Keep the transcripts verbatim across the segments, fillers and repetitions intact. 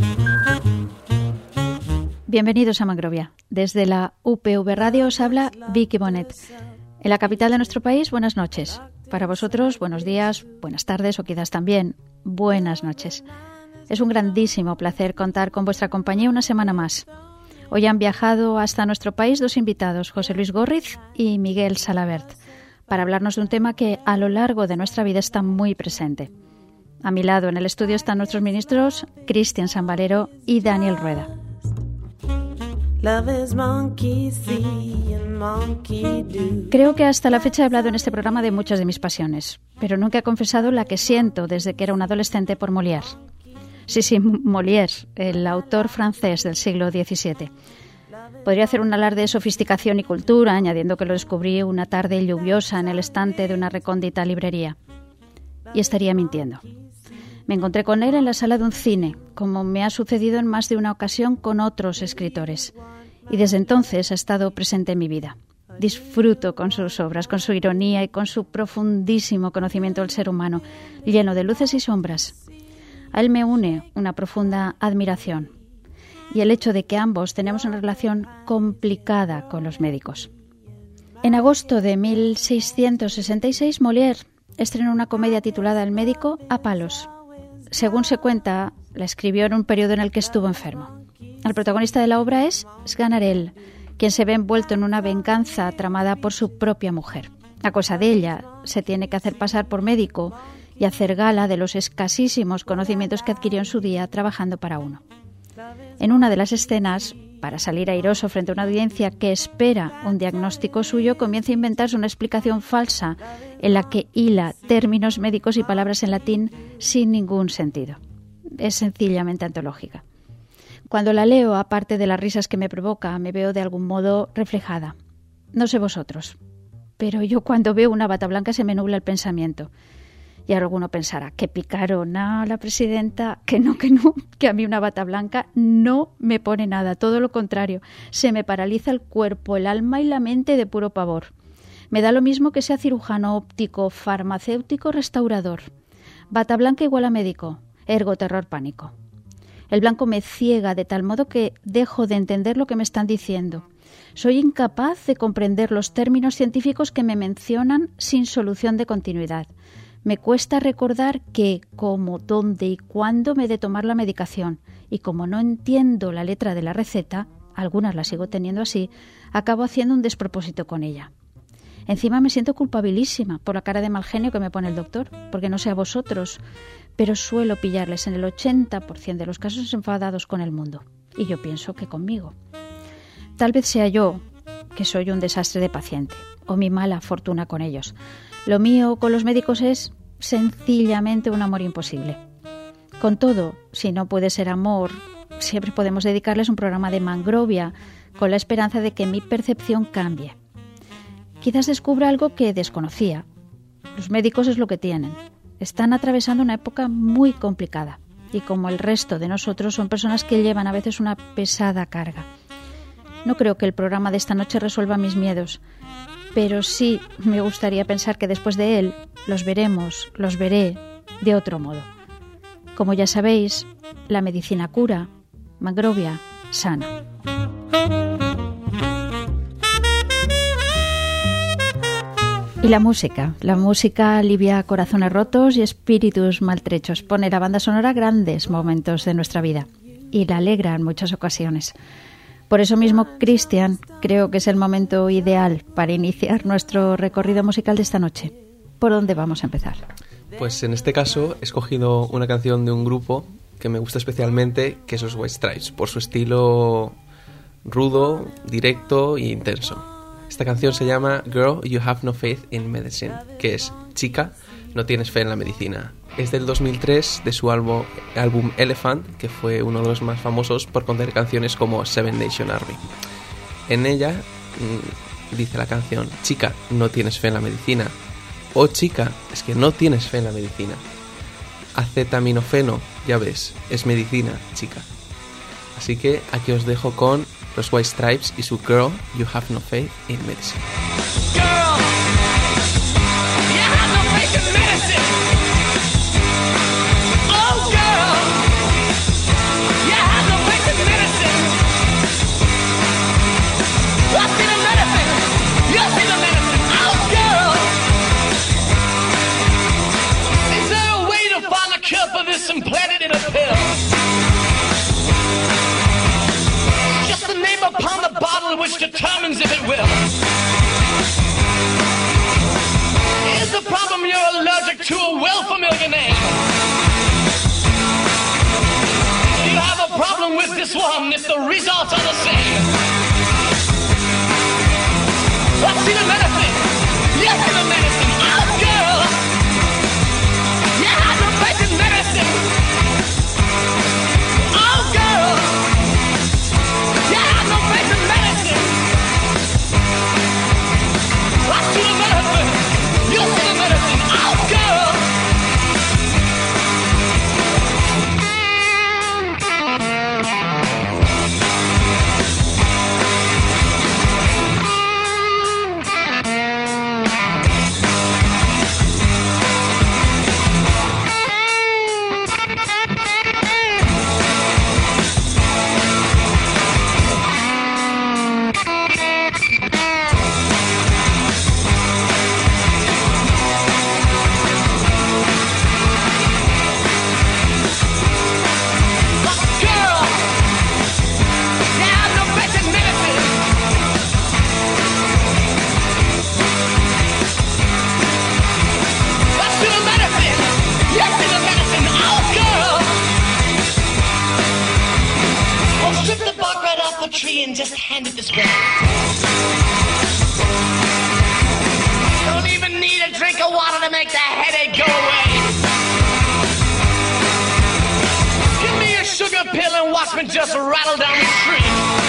Bienvenidos a Mangrovia. Desde la U P V Radio os habla Vicky Bonet. En la capital de nuestro país, buenas noches. Para vosotros, buenos días, buenas tardes o quizás también buenas noches. Es un grandísimo placer contar con vuestra compañía una semana más. Hoy han viajado hasta nuestro país dos invitados, José Luis Górriz y Miguel Salabert, para hablarnos de un tema que a lo largo de nuestra vida está muy presente. A mi lado en el estudio están nuestros ministros Cristian Sambalero y Daniel Rueda. Creo que hasta la fecha he hablado en este programa de muchas de mis pasiones, pero nunca he confesado la que siento desde que era un adolescente por Molière. Sí, sí, Molière, el autor francés del siglo diecisiete. Podría hacer un alarde de sofisticación y cultura, añadiendo que lo descubrí una tarde lluviosa en el estante de una recóndita librería. Y estaría mintiendo. Me encontré con él en la sala de un cine, como me ha sucedido en más de una ocasión con otros escritores. Y desde entonces ha estado presente en mi vida. Disfruto con sus obras, con su ironía y con su profundísimo conocimiento del ser humano, lleno de luces y sombras. A él me une una profunda admiración y el hecho de que ambos tenemos una relación complicada con los médicos. En agosto de mil seiscientos sesenta y seis, Molière estrenó una comedia titulada El médico a palos. Según se cuenta, la escribió en un periodo en el que estuvo enfermo. El protagonista de la obra es Sganarelle, quien se ve envuelto en una venganza tramada por su propia mujer. A causa de ella, se tiene que hacer pasar por médico y hacer gala de los escasísimos conocimientos que adquirió en su día trabajando para uno. En una de las escenas, para salir airoso frente a una audiencia que espera un diagnóstico suyo, comienza a inventarse una explicación falsa en la que hila términos médicos y palabras en latín sin ningún sentido. Es sencillamente antológica. Cuando la leo, aparte de las risas que me provoca, me veo de algún modo reflejada. No sé vosotros, pero yo cuando veo una bata blanca se me nubla el pensamiento. Y ahora alguno pensará, qué picarona la presidenta, que no, que no, que a mí una bata blanca no me pone nada, todo lo contrario. Se me paraliza el cuerpo, el alma y la mente de puro pavor. Me da lo mismo que sea cirujano óptico, farmacéutico, restaurador. Bata blanca igual a médico, ergo terror pánico. El blanco me ciega de tal modo que dejo de entender lo que me están diciendo. Soy incapaz de comprender los términos científicos que me mencionan sin solución de continuidad. Me cuesta recordar qué, cómo, dónde y cuándo me he de tomar la medicación. Y como no entiendo la letra de la receta, algunas la sigo teniendo así, acabo haciendo un despropósito con ella. Encima me siento culpabilísima por la cara de mal genio que me pone el doctor, porque no sé a vosotros, pero suelo pillarles en el ochenta por ciento de los casos enfadados con el mundo. Y yo pienso que conmigo. Tal vez sea yo, que soy un desastre de paciente, o mi mala fortuna con ellos. Lo mío con los médicos es sencillamente un amor imposible. Con todo, si no puede ser amor, siempre podemos dedicarles un programa de Mangrovia con la esperanza de que mi percepción cambie. Quizás descubra algo que desconocía. Los médicos es lo que tienen. Están atravesando una época muy complicada y como el resto de nosotros son personas que llevan a veces una pesada carga. No creo que el programa de esta noche resuelva mis miedos, pero sí me gustaría pensar que después de él los veremos, los veré de otro modo. Como ya sabéis, la medicina cura, Mangrovia sana. Y la música, la música alivia corazones rotos y espíritus maltrechos, pone la banda sonora a grandes momentos de nuestra vida y la alegra en muchas ocasiones. Por eso mismo, Cristian, creo que es el momento ideal para iniciar nuestro recorrido musical de esta noche. ¿Por dónde vamos a empezar? Pues en este caso he escogido una canción de un grupo que me gusta especialmente, que es los White Stripes, por su estilo rudo, directo e intenso. Esta canción se llama Girl, You Have No Faith in Medicine, que es Chica, no tienes fe en la medicina. Es del dos mil tres, de su álbum, álbum Elephant, que fue uno de los más famosos por contener canciones como Seven Nation Army. En ella mmm, dice la canción, chica, no tienes fe en la medicina. Oh chica, es que no tienes fe en la medicina. Acetaminofeno, ya ves, es medicina, chica. Así que aquí os dejo con los White Stripes y su Girl, You Have No Faith in Medicine. Girl, you have no faith in medicine. Oh girl, you which determines if it will. Is the problem you're allergic to a well-familiar name? You have a problem with this one if the results are the same. Let's see the medicine. Yes, see the medicine. Oh, girl. You have no faith in medicine. Oh, girl. You have no faith in medicine. Let's see the medicine. You see the medicine. Oh, girl. Tree and just hand it this way. Don't even need a drink of water to make the headache go away. Give me a sugar pill and watch me just rattle down the street.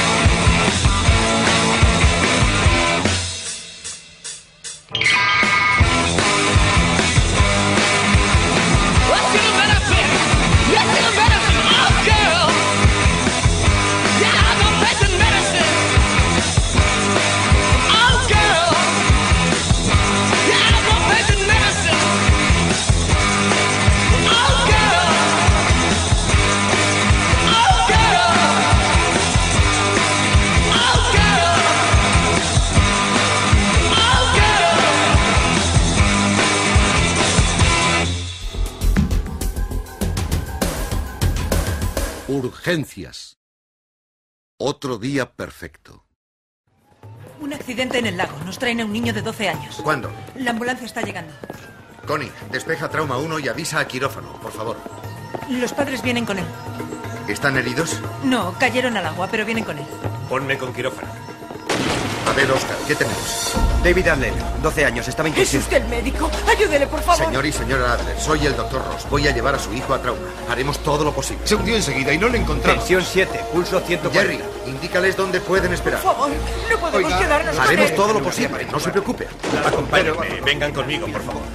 Let's get a medicine. Let's get a medicine. Oh, girl. Urgencias. Otro día perfecto. Un accidente en el lago. Nos traen a un niño de doce años. ¿Cuándo? La ambulancia está llegando. Connie, despeja trauma uno y avisa a quirófano, por favor. Los padres vienen con él. ¿Están heridos? No, cayeron al agua, pero vienen con él. Ponme con quirófano. A ver, Oscar, ¿qué tenemos? David Adler, doce años, estaba inconsciente. ¿Es usted el médico? Ayúdele, por favor. Señor y señora Adler, soy el doctor Ross. Voy a llevar a su hijo a trauma. Haremos todo lo posible. Se hundió enseguida y no lo encontramos. Tensión siete, pulso ciento cuarenta. Jerry, indícales dónde pueden esperar. Por favor, no podemos Oiga, quedarnos con haremos él. todo lo posible, no se preocupe. Acompáñenme, vengan conmigo, por favor.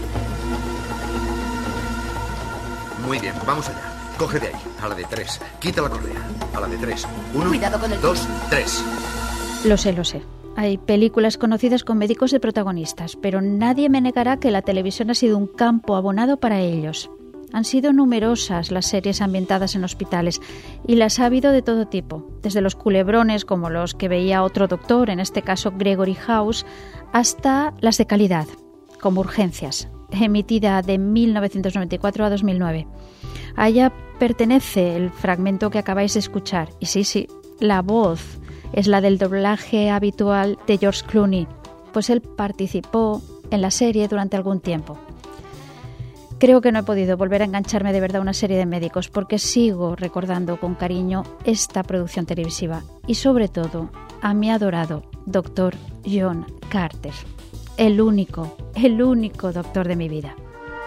Muy bien, vamos allá. Coge de ahí, a la de tres. Quita la correa. A la de tres. Uno, Cuidado con el dos, tres. Lo sé, lo sé. Hay películas conocidas con médicos de protagonistas, pero nadie me negará que la televisión ha sido un campo abonado para ellos. Han sido numerosas las series ambientadas en hospitales y las ha habido de todo tipo, desde los culebrones como los que veía otro doctor, en este caso Gregory House, hasta las de calidad, como Urgencias, emitida de mil novecientos noventa y cuatro a dos mil nueve. A ella pertenece el fragmento que acabáis de escuchar, y sí, sí, la voz es la del doblaje habitual de George Clooney, pues él participó en la serie durante algún tiempo. Creo que no he podido volver a engancharme de verdad a una serie de médicos porque sigo recordando con cariño esta producción televisiva y sobre todo a mi adorado doctor John Carter, el único, el único doctor de mi vida.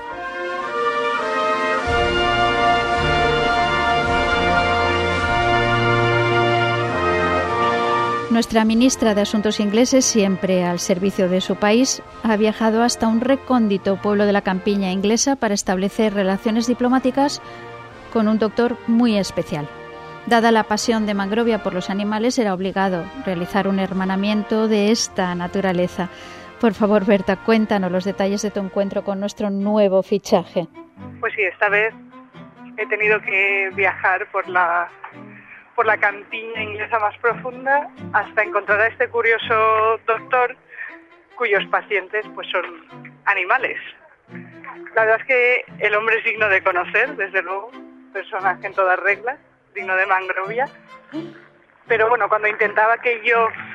Nuestra ministra de Asuntos Ingleses, siempre al servicio de su país, ha viajado hasta un recóndito pueblo de la campiña inglesa para establecer relaciones diplomáticas con un doctor muy especial. Dada la pasión de Mangrovia por los animales, era obligado realizar un hermanamiento de esta naturaleza. Por favor, Berta, cuéntanos los detalles de tu encuentro con nuestro nuevo fichaje. Pues sí, esta vez he tenido que viajar por la... por la campiña inglesa más profunda hasta encontrar a este curioso doctor cuyos pacientes pues son animales. La verdad es que el hombre es digno de conocer, desde luego, personaje en todas reglas, digno de Mangrovia. Pero bueno, cuando intentaba que yo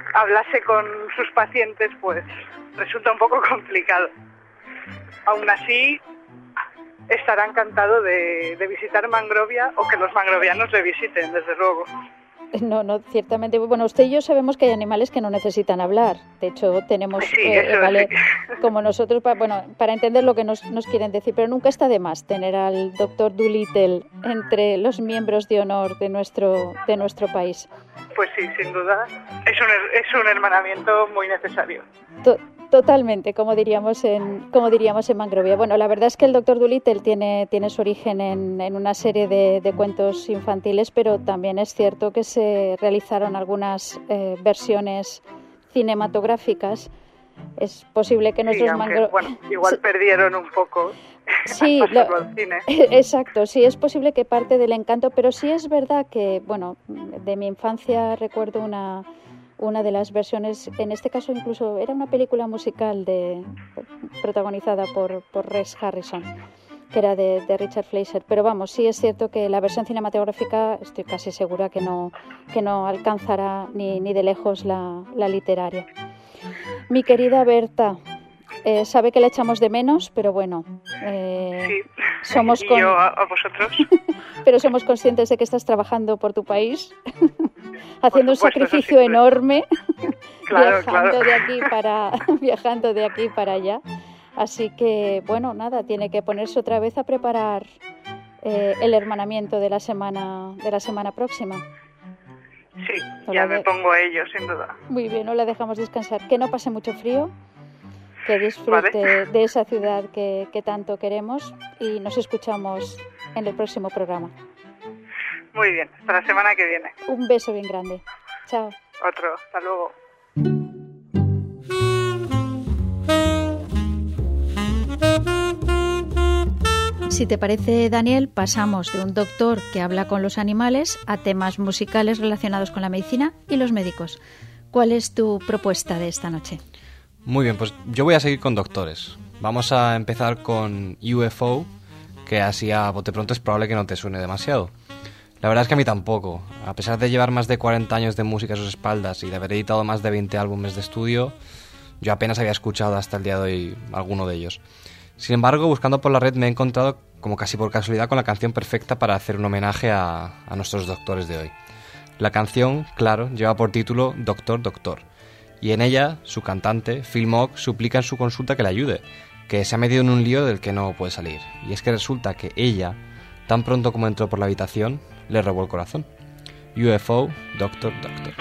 hablase con sus pacientes, pues resulta un poco complicado. Aún así, estará encantado de, de visitar Mangrovia o que los mangrovianos le visiten, desde luego. No, no, ciertamente. Bueno, usted y yo sabemos que hay animales que no necesitan hablar. De hecho, tenemos, sí, eh, eso vale, sí. como nosotros, para, bueno, para entender lo que nos, nos quieren decir, pero nunca está de más tener al doctor Dolittle entre los miembros de honor de nuestro, de nuestro país. Pues sí, sin duda. Es un, es un hermanamiento muy necesario. To- Totalmente, como diríamos en como diríamos en Mangrovia. Bueno, la verdad es que el doctor Dolittle tiene, tiene su origen en, en una serie de, de cuentos infantiles, pero también es cierto que se realizaron algunas eh, versiones cinematográficas. Es posible que nuestros sí, aunque, mangro... bueno, igual sí. Perdieron un poco. Sí, lo... al cine. Exacto, sí, es posible que parte del encanto, pero sí es verdad que, bueno, de mi infancia recuerdo una... una de las versiones, en este caso incluso era una película musical de, protagonizada por, por Rex Harrison, que era de, de Richard Fleischer. Pero vamos, sí es cierto que la versión cinematográfica estoy casi segura que no, que no alcanzará ni, ni de lejos la, la literaria. Mi querida Berta, eh, sabe que la echamos de menos, pero bueno, eh, sí. somos y con... yo a, a vosotros. Pero somos conscientes de que estás trabajando por tu país. Haciendo supuesto, un sacrificio enorme, claro, viajando claro. de aquí para viajando de aquí para allá. Así que, bueno, nada, tiene que ponerse otra vez a preparar eh, el hermanamiento de la semana de la semana próxima. Sí, no ya de... me pongo a ello, sin duda. Muy bien, no la dejamos descansar. Que no pase mucho frío, que disfrute vale. de esa ciudad que, que tanto queremos y nos escuchamos en el próximo programa. Muy bien, hasta la semana que viene. Un beso bien grande. Chao. Otro, hasta luego. Si te parece, Daniel, pasamos de un doctor que habla con los animales a temas musicales relacionados con la medicina y los médicos. ¿Cuál es tu propuesta de esta noche? Muy bien, pues yo voy a seguir con doctores. Vamos a empezar con U F O, que así a bote pronto es probable que no te suene demasiado. La verdad es que a mí tampoco. A pesar de llevar más de cuarenta años de música a sus espaldas y de haber editado más de veinte álbumes de estudio, yo apenas había escuchado hasta el día de hoy alguno de ellos. Sin embargo, buscando por la red me he encontrado, como casi por casualidad, con la canción perfecta para hacer un homenaje a, a nuestros doctores de hoy. La canción, claro, lleva por título Doctor, Doctor. Y en ella, su cantante, Phil Mogg, suplica en su consulta que le ayude, que se ha metido en un lío del que no puede salir. Y es que resulta que ella, tan pronto como entró por la habitación, le robó el corazón. U F O, Doctor, Doctor.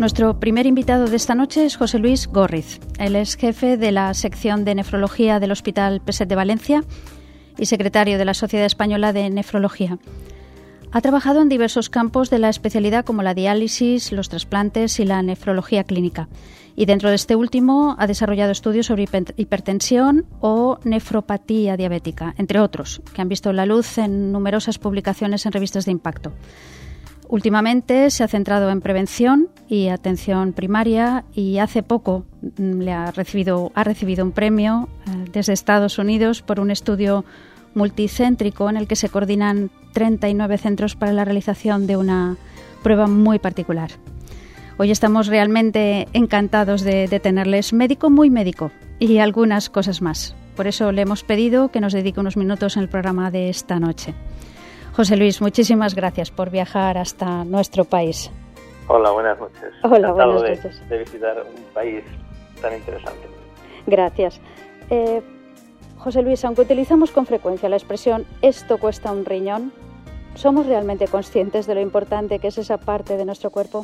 Nuestro primer invitado de esta noche es José Luis Górriz. Él es jefe de la sección de nefrología del Hospital Peset de Valencia y secretario de la Sociedad Española de Nefrología. Ha trabajado en diversos campos de la especialidad como la diálisis, los trasplantes y la nefrología clínica. Y dentro de este último ha desarrollado estudios sobre hipertensión o nefropatía diabética, entre otros, que han visto la luz en numerosas publicaciones en revistas de impacto. Últimamente se ha centrado en prevención y atención primaria y hace poco le ha recibido, ha recibido un premio eh, desde Estados Unidos por un estudio multicéntrico en el que se coordinan treinta y nueve centros para la realización de una prueba muy particular. Hoy estamos realmente encantados de, de tenerles médico muy médico y algunas cosas más. Por eso le hemos pedido que nos dedique unos minutos en el programa de esta noche. José Luis, muchísimas gracias por viajar hasta nuestro país. Hola, buenas noches. Hola, buenas de, noches. de visitar un país tan interesante. Gracias. Eh, José Luis, aunque utilizamos con frecuencia la expresión «esto cuesta un riñón», ¿somos realmente conscientes de lo importante que es esa parte de nuestro cuerpo?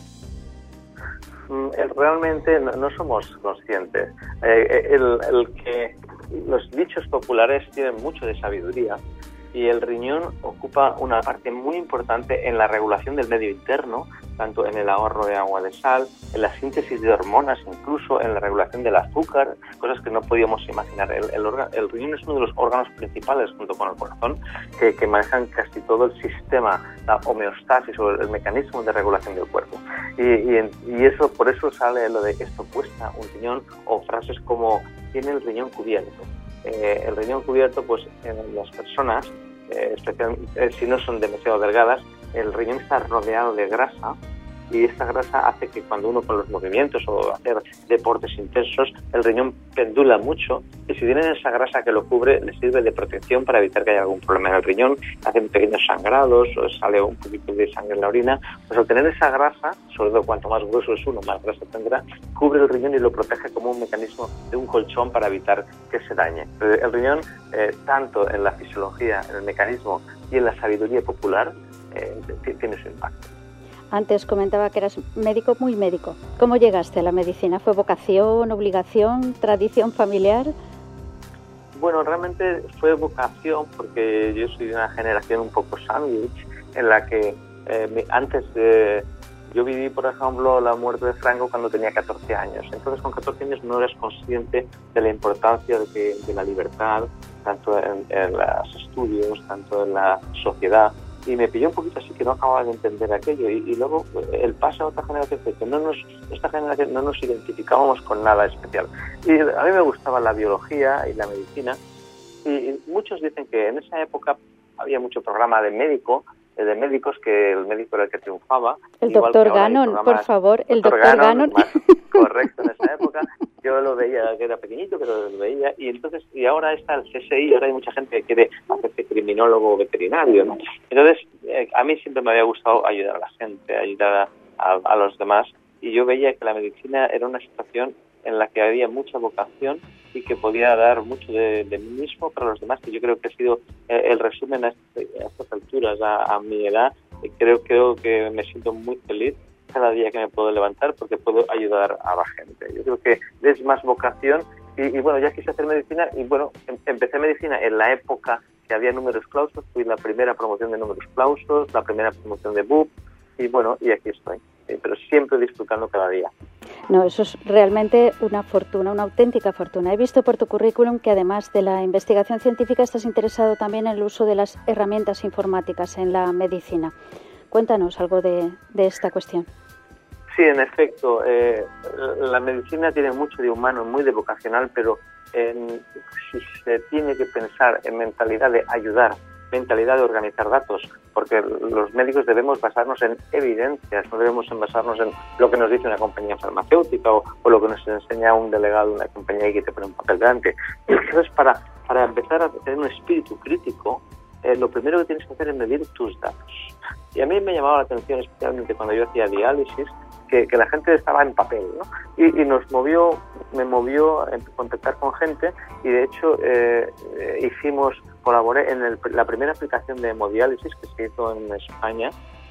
Realmente no, no somos conscientes. Eh, el, el que los dichos populares tienen mucho de sabiduría y el riñón ocupa una parte muy importante en la regulación del medio interno, tanto en el ahorro de agua de sal, en la síntesis de hormonas, incluso en la regulación del azúcar, cosas que no podíamos imaginar. El, el, orga, el riñón es uno de los órganos principales, junto con el corazón, que, que manejan casi todo el sistema, la homeostasis o el, el mecanismo de regulación del cuerpo. Y, y, y eso, por eso sale lo de esto cuesta un riñón, o frases como tiene el riñón cubierto. Eh, el riñón cubierto, pues en las personas, eh, especialmente eh, si no son demasiado delgadas, el riñón está rodeado de grasa y esta grasa hace que cuando uno con los movimientos o hacer deportes intensos, el riñón pendula mucho y si tienen esa grasa que lo cubre, le sirve de protección para evitar que haya algún problema en el riñón, hacen pequeños sangrados o sale un poquito de sangre en la orina. Pues al tener esa grasa, sobre todo cuanto más grueso es uno, más grasa tendrá, cubre el riñón y lo protege como un mecanismo de un colchón para evitar que se dañe. El riñón, eh, tanto en la fisiología, en el mecanismo y en la sabiduría popular, eh, tiene su impacto. Antes comentaba que eras médico muy médico. ¿Cómo llegaste a la medicina? ¿Fue vocación, obligación, tradición familiar? Bueno, realmente fue vocación porque yo soy de una generación un poco sándwich en la que eh, me, antes de... Yo viví, por ejemplo, la muerte de Franco cuando tenía catorce años. Entonces, con catorce años no eres consciente de la importancia de, que, de la libertad, tanto en, en los estudios, tanto en la sociedad. Y me pilló un poquito así que no acababa de entender aquello y, y luego el paso a otra generación fue que no nos, esta generación no nos identificábamos con nada especial y a mí me gustaba la biología y la medicina y, y muchos dicen que en esa época había mucho programa de médico de médicos que el médico era el que triunfaba. El doctor Gannon, por favor, el doctor Gannon. Correcto, en esa época yo lo veía, que era pequeñito, pero lo veía, y entonces, y ahora está el C S I, ahora hay mucha gente que quiere hacerse criminólogo o veterinario, ¿no? Entonces, eh, a mí siempre me había gustado ayudar a la gente, ayudar a, a, a los demás, y yo veía que la medicina era una situación en la que había mucha vocación y que podía dar mucho de, de mí mismo para los demás, que yo creo que ha sido eh, el resumen a, este, a estas alturas, a, a mi edad. Creo, creo que me siento muy feliz cada día que me puedo levantar porque puedo ayudar a la gente. Yo creo que es más vocación y, y bueno, ya quise hacer medicina y bueno, em, empecé medicina en la época que había números clausos, fui la primera promoción de números clausos, la primera promoción de B U P y bueno, y aquí estoy, sí, pero siempre disfrutando cada día. No, eso es realmente una fortuna, una auténtica fortuna. He visto por tu currículum que además de la investigación científica estás interesado también en el uso de las herramientas informáticas en la medicina. Cuéntanos algo de, de esta cuestión. Sí, en efecto, eh, la medicina tiene mucho de humano, muy de vocacional, pero en, si se tiene que pensar en mentalidad de ayudar, mentalidad de organizar datos, porque los médicos debemos basarnos en evidencias, no debemos basarnos en lo que nos dice una compañía farmacéutica o, o lo que nos enseña un delegado de una compañía y que te pone un papel delante. Entonces, para, para empezar a tener un espíritu crítico, eh, lo primero que tienes que hacer es medir tus datos. Y a mí me llamaba la atención, especialmente cuando yo hacía diálisis, que, que la gente estaba en papel, ¿no? Y, y nos movió, me movió en contactar con gente y de hecho eh, eh, hicimos, colaboré en el, la primera aplicación de hemodiálisis que se hizo en España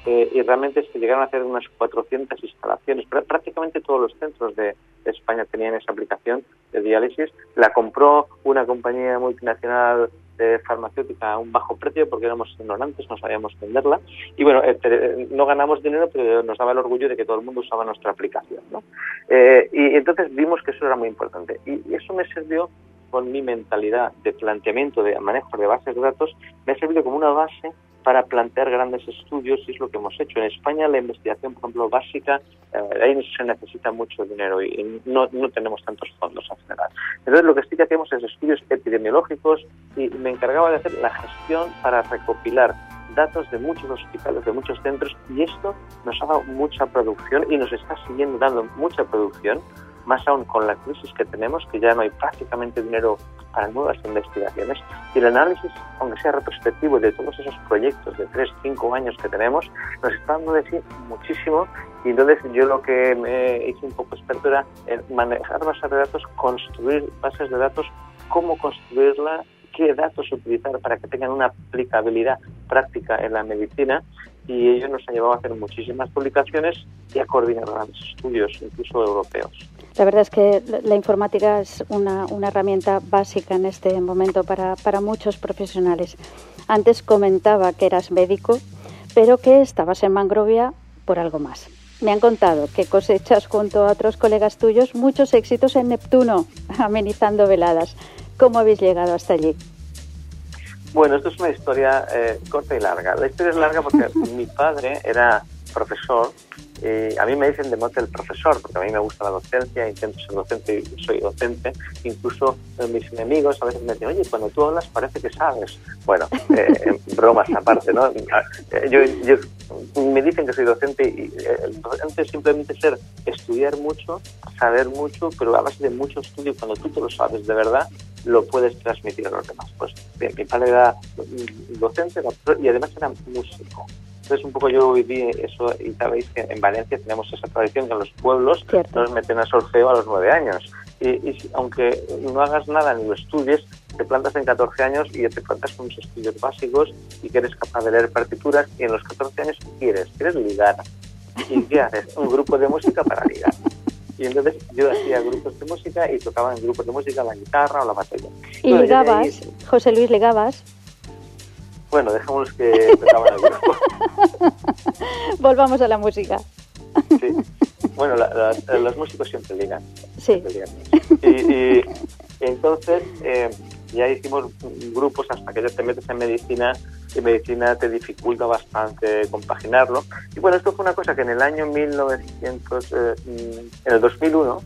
eh, y realmente se llegaron a hacer unas cuatrocientas instalaciones. Pr- prácticamente todos los centros de, de España tenían esa aplicación de diálisis. La compró una compañía multinacional de farmacéutica a un bajo precio porque éramos ignorantes, no sabíamos venderla. Y bueno, eh, te, no ganamos dinero, pero nos daba el orgullo de que todo el mundo usaba nuestra aplicación, ¿no? Eh, y entonces vimos que eso era muy importante. Y, y eso me sirvió, con mi mentalidad de planteamiento, de manejo de bases de datos, me ha servido como una base para plantear grandes estudios, y es lo que hemos hecho. En España la investigación, por ejemplo, básica, eh, ahí se necesita mucho dinero y no, no tenemos tantos fondos en general. Entonces lo que sí que hacemos es estudios epidemiológicos y me encargaba de hacer la gestión para recopilar datos de muchos hospitales, de muchos centros, y esto nos ha dado mucha producción y nos está siguiendo dando mucha producción, más aún con la crisis que tenemos, que ya no hay prácticamente dinero para nuevas investigaciones, y el análisis, aunque sea retrospectivo, de todos esos proyectos de tres, cinco años que tenemos, nos está dando de sí muchísimo. Y entonces yo lo que me hice un poco experto era en manejar bases de datos, construir bases de datos, cómo construirla, qué datos utilizar para que tengan una aplicabilidad práctica en la medicina, y ello nos ha llevado a hacer muchísimas publicaciones y a coordinar grandes estudios, incluso europeos. La verdad es que la informática es una, una herramienta básica en este momento para, para muchos profesionales. Antes comentaba que eras médico, pero que estabas en Mangrovia por algo más. Me han contado que cosechas junto a otros colegas tuyos muchos éxitos en Neptuno, amenizando veladas. ¿Cómo habéis llegado hasta allí? Bueno, esto es una historia eh, corta y larga. La historia es larga porque mi padre era profesor. Eh, a mí me dicen de mote el profesor, porque a mí me gusta la docencia, intento ser docente y soy docente. Incluso eh, mis enemigos a veces me dicen, oye, cuando tú hablas parece que sabes. Bueno, eh, bromas aparte, ¿no? Yo, yo, me dicen que soy docente y eh, el docente es simplemente ser, estudiar mucho, saber mucho, pero a base de mucho estudio, cuando tú te lo sabes de verdad, lo puedes transmitir a los demás. Pues bien, mi padre era docente y además era músico. Entonces un poco yo viví eso, y sabéis que en Valencia tenemos esa tradición que en los pueblos Cierto. Nos meten a solfeo a los nueve años. Y, y aunque no hagas nada ni lo estudies, te plantas en catorce años y te plantas con unos estudios básicos y que eres capaz de leer partituras, y en los catorce años quieres, quieres ligar. ¿Y qué haces? Un grupo de música para ligar. Y entonces yo hacía grupos de música y tocaba en grupos de música la guitarra o la batería. ¿Y bueno, ligabas, ahí, José Luis, ligabas? Bueno, dejamos que tocaban el grupo. Volvamos a la música. Sí. Bueno, la, la, los músicos siempre ligan. Sí. Siempre ligan. Y, y entonces eh, ya hicimos grupos hasta que ya te metes en medicina, y medicina te dificulta bastante compaginarlo. Y bueno, esto fue una cosa que en el año mil novecientos, eh, en el dos mil uno,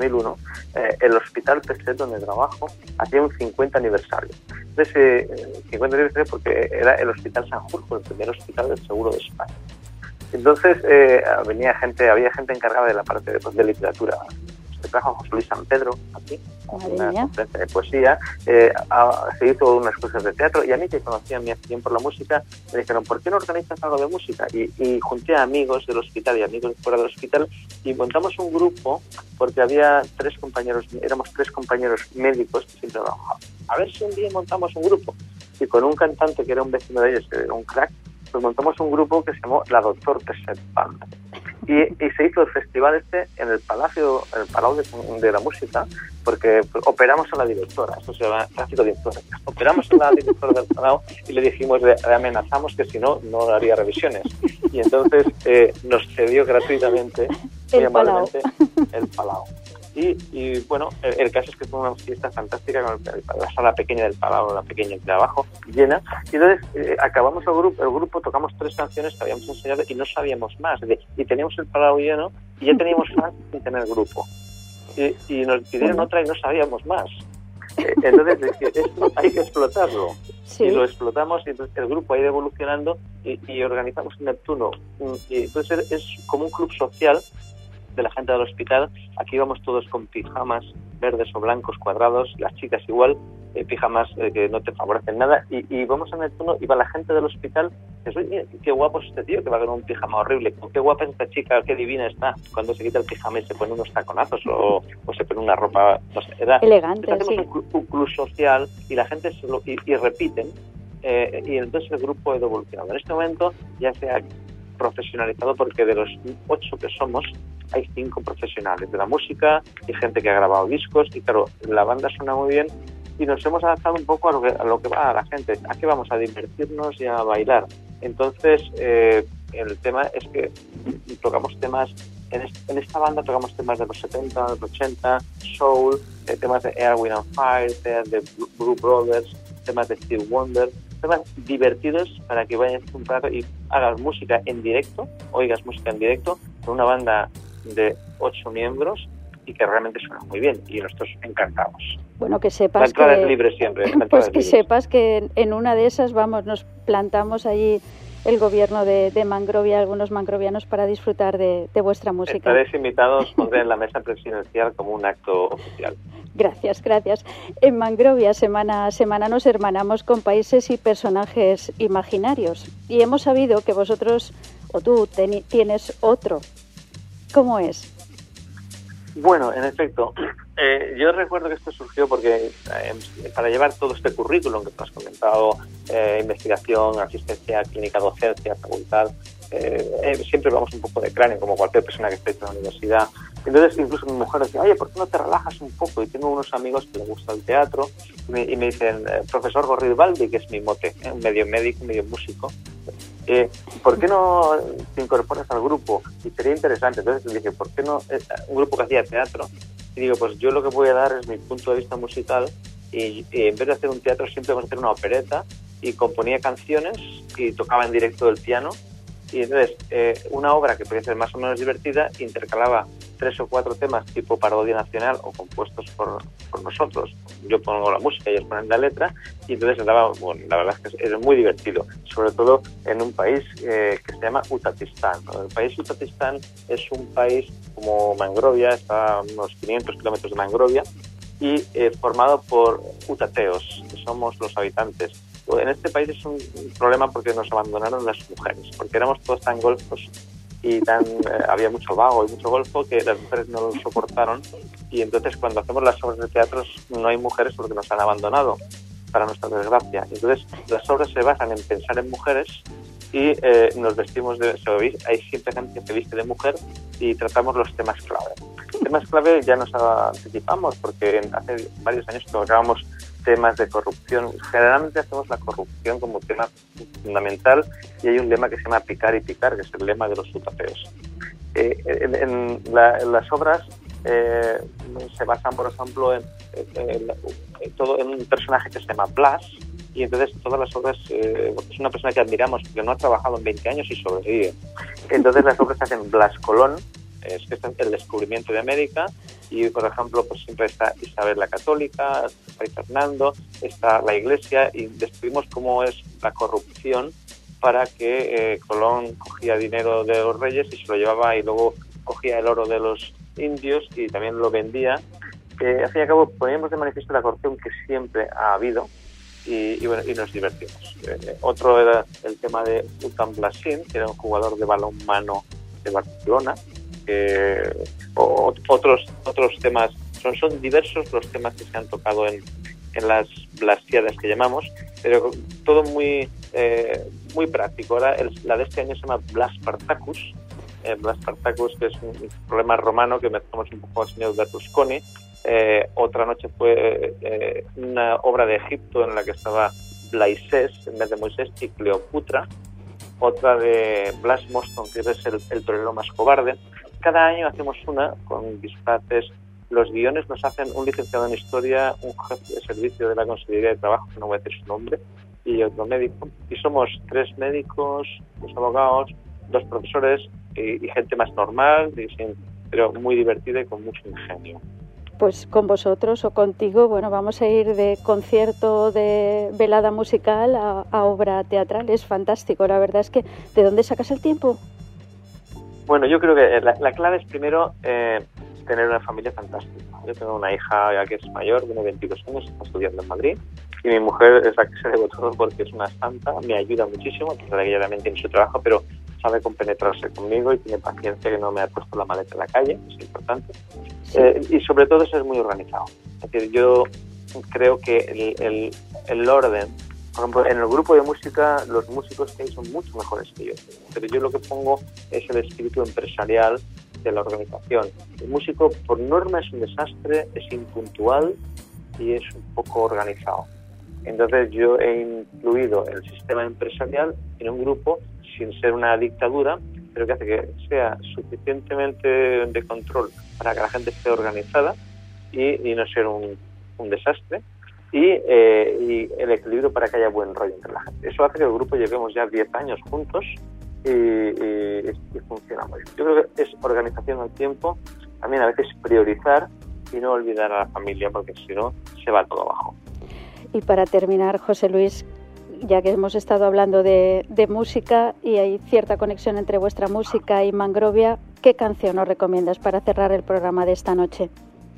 eh, el Hospital Peset, donde trabajo, hacía un cincuenta aniversario. Entonces, eh, cincuenta aniversario porque era el Hospital Sanjurjo, el primer hospital del Seguro de España. Entonces, eh, venía gente, había gente encargada de la parte de, pues, de literatura. Se trajo a José Luis San Pedro aquí, una conferencia de poesía, eh, a, se hizo unas cosas de teatro, y a mí, que conocían mi afición por la música, me dijeron, ¿por qué no organizas algo de música? Y, y junté a amigos del hospital y amigos fuera del hospital y montamos un grupo, porque había tres compañeros, éramos tres compañeros médicos que siempre trabajaban. A ver si un día montamos un grupo. Y con un cantante que era un vecino de ellos, que era un crack, pues montamos un grupo que se llamó La Doctor Peset Band. Y, y se hizo el festival este en el Palacio, en el Palau de, de la Música, porque pues, operamos a la directora, eso se llama tráfico de directora. Operamos a la directora del Palau y le dijimos, le, le amenazamos que si no, no haría revisiones. Y entonces eh, nos cedió gratuitamente, muy amablemente, el Palau. Y, y bueno, el, el caso es que fue una fiesta fantástica con el, la sala pequeña del Palau, la pequeña de abajo, llena. Y entonces eh, acabamos el grupo, el grupo, tocamos tres canciones que habíamos enseñado y no sabíamos más. De, y teníamos el Palau lleno y ya teníamos fans sin tener grupo. Y, y nos pidieron otra y no sabíamos más. Eh, entonces dije, esto hay que explotarlo. Sí. Y lo explotamos, y entonces el grupo ha ido evolucionando y, y organizamos en Neptuno. Y entonces es como un club social de la gente del hospital. Aquí íbamos todos con pijamas verdes o blancos cuadrados, las chicas igual, eh, pijamas eh, que no te favorecen nada, y, y vamos a Neptuno y va la gente del hospital y dice, mira, qué guapo es este tío que va con un pijama horrible, qué guapa es esta chica, qué divina está, cuando se quita el pijama y se pone unos taconazos o, o se pone una ropa, no sé, era, elegante, hacemos sí. un, club, un club social y la gente se lo, y, y repiten, eh, y entonces el grupo ha ido evolucionando. En este momento ya sea profesionalizado, porque de los ocho que somos hay cinco profesionales de la música y gente que ha grabado discos, y claro, la banda suena muy bien y nos hemos adaptado un poco a lo que, a lo que va a la gente, a que vamos a divertirnos y a bailar. Entonces, eh, el tema es que tocamos temas, en, est- en esta banda tocamos temas de los setenta, de los ochenta, soul, eh, temas de Air, Wind and Fire, temas de Blue Brothers, temas de Stevie Wonder, temas divertidos para que vayas un rato y hagas música en directo, oigas música en directo con una banda de ocho miembros y que realmente suena muy bien, y nosotros encantados. Bueno, que sepas la entrada que... es libre siempre. La pues es que libre. sepas que en una de esas, vamos, nos plantamos allí el gobierno de, de Mangrovia, algunos mangrovianos, para disfrutar de, de vuestra música. Estaréis invitados, pondré en la mesa presidencial como un acto oficial. Gracias, gracias. En Mangrovia, semana a semana, nos hermanamos con países y personajes imaginarios. Y hemos sabido que vosotros, o tú, ten, tienes otro. ¿Cómo es? Bueno, en efecto, eh, yo recuerdo que esto surgió porque eh, para llevar todo este currículum que tú has comentado, eh, investigación, asistencia clínica, docencia, facultad, eh, eh, siempre vamos un poco de cráneo, como cualquier persona que esté en la universidad. Entonces, incluso mi mujer decía, oye, ¿por qué no te relajas un poco? Y tengo unos amigos que les gusta el teatro y me, y me dicen, eh, profesor Gorribaldi, que es mi mote, eh, medio médico, medio músico, eh, ¿por qué no te incorporas al grupo? Y sería interesante. Entonces le dije, ¿por qué no? Eh, un grupo que hacía teatro. Y digo, pues yo lo que voy a dar es mi punto de vista musical, y, y en vez de hacer un teatro siempre vamos a hacer una opereta, y componía canciones y tocaba en directo el piano. Y entonces, eh, una obra que podía ser más o menos divertida intercalaba tres o cuatro temas tipo parodia nacional o compuestos por, por nosotros. Yo pongo la música y ellos ponen la letra, y entonces daba, bueno, la verdad es que es, es muy divertido, sobre todo en un país eh, que se llama Uzbekistán, ¿no? El país Uzbekistán es un país como Mangrovia, está a unos quinientos kilómetros de Mangrovia, y eh, formado por utateos, que somos los habitantes. En este país es un problema porque nos abandonaron las mujeres, porque éramos todos tan golfos y tan eh, había mucho vago y mucho golfo que las mujeres no lo soportaron, y entonces cuando hacemos las obras de teatro no hay mujeres porque nos han abandonado, para nuestra desgracia. Entonces las obras se basan en pensar en mujeres y eh, nos vestimos de... Hay siempre gente que se viste de mujer y tratamos los temas clave. Temas clave ya nos anticipamos porque hace varios años tocábamos temas de corrupción. Generalmente hacemos la corrupción como tema fundamental, y hay un lema que se llama picar y picar, que es el lema de los utapeos. Eh, en, en, la, en las obras eh, se basan, por ejemplo, en, en, en, en, todo, en un personaje que se llama Blas, y entonces todas las obras, eh, es una persona que admiramos porque no ha trabajado en veinte años y sobrevive. Entonces las obras se hacen Blas Colón, es que es el descubrimiento de América, y por ejemplo pues siempre está Isabel la Católica, está Fernando, está la Iglesia, y descubrimos cómo es la corrupción para que eh, Colón cogía dinero de los reyes y se lo llevaba, y luego cogía el oro de los indios y también lo vendía. Eh, al fin y al cabo poníamos de manifiesto la corrupción que siempre ha habido, y, y bueno, y nos divertimos. Eh, otro era el tema de Utam Blasin, que era un jugador de balonmano de Barcelona. Eh, o, otros otros temas, son, son diversos los temas que se han tocado en, en las blasiadas que llamamos, pero todo muy eh, muy práctico. Ahora el, la de este año se llama Blas Spartacus, eh, Blas Spartacus, que es un problema romano que mezclamos un poco al señor Berlusconi. Eh, otra noche fue eh, una obra de Egipto en la que estaba Blaisés en vez de Moisés y Cleopatra. Otra de Blas Moston, que es el, el torero más cobarde. Cada año hacemos una con disparates. Los guiones nos hacen un licenciado en Historia, un jefe de servicio de la Consejería de Trabajo, que no voy a decir su nombre, y otro médico. Y somos tres médicos, dos abogados, dos profesores y, y gente más normal, y sin, pero muy divertida y con mucho ingenio. Pues con vosotros o contigo, bueno, vamos a ir de concierto, de velada musical a, a obra teatral. Es fantástico. La verdad es que, ¿de dónde sacas el tiempo? Bueno, yo creo que la, la clave es primero eh, tener una familia fantástica. Yo tengo una hija ya que es mayor, tiene veintidós años, está estudiando en Madrid, y mi mujer es la que se debe todo porque es una santa, me ayuda muchísimo, porque ella también tiene su trabajo, pero sabe compenetrarse conmigo y tiene paciencia, que no me ha puesto la maleta en la calle, es importante. Sí. Eh, y sobre todo ser muy organizado. Es decir, yo creo que el, el, el orden Por ejemplo, en el grupo de música, los músicos que hay son mucho mejores que yo. Pero yo lo que pongo es el espíritu empresarial de la organización. El músico, por norma, es un desastre, es impuntual y es un poco organizado. Entonces yo he incluido el sistema empresarial en un grupo sin ser una dictadura, pero que hace que sea suficientemente de control para que la gente esté organizada y, y no ser un, un desastre, y, eh, y el equilibrio para que haya buen rollo entre la gente. Eso hace que el grupo llevemos ya diez años juntos y, y, y funciona muy bien. Yo creo que es organización al tiempo, también a veces priorizar y no olvidar a la familia, porque si no se va todo abajo. Y para terminar, José Luis, ya que hemos estado hablando de, de música y hay cierta conexión entre vuestra música y Mangrovia, ¿qué canción nos recomiendas para cerrar el programa de esta noche?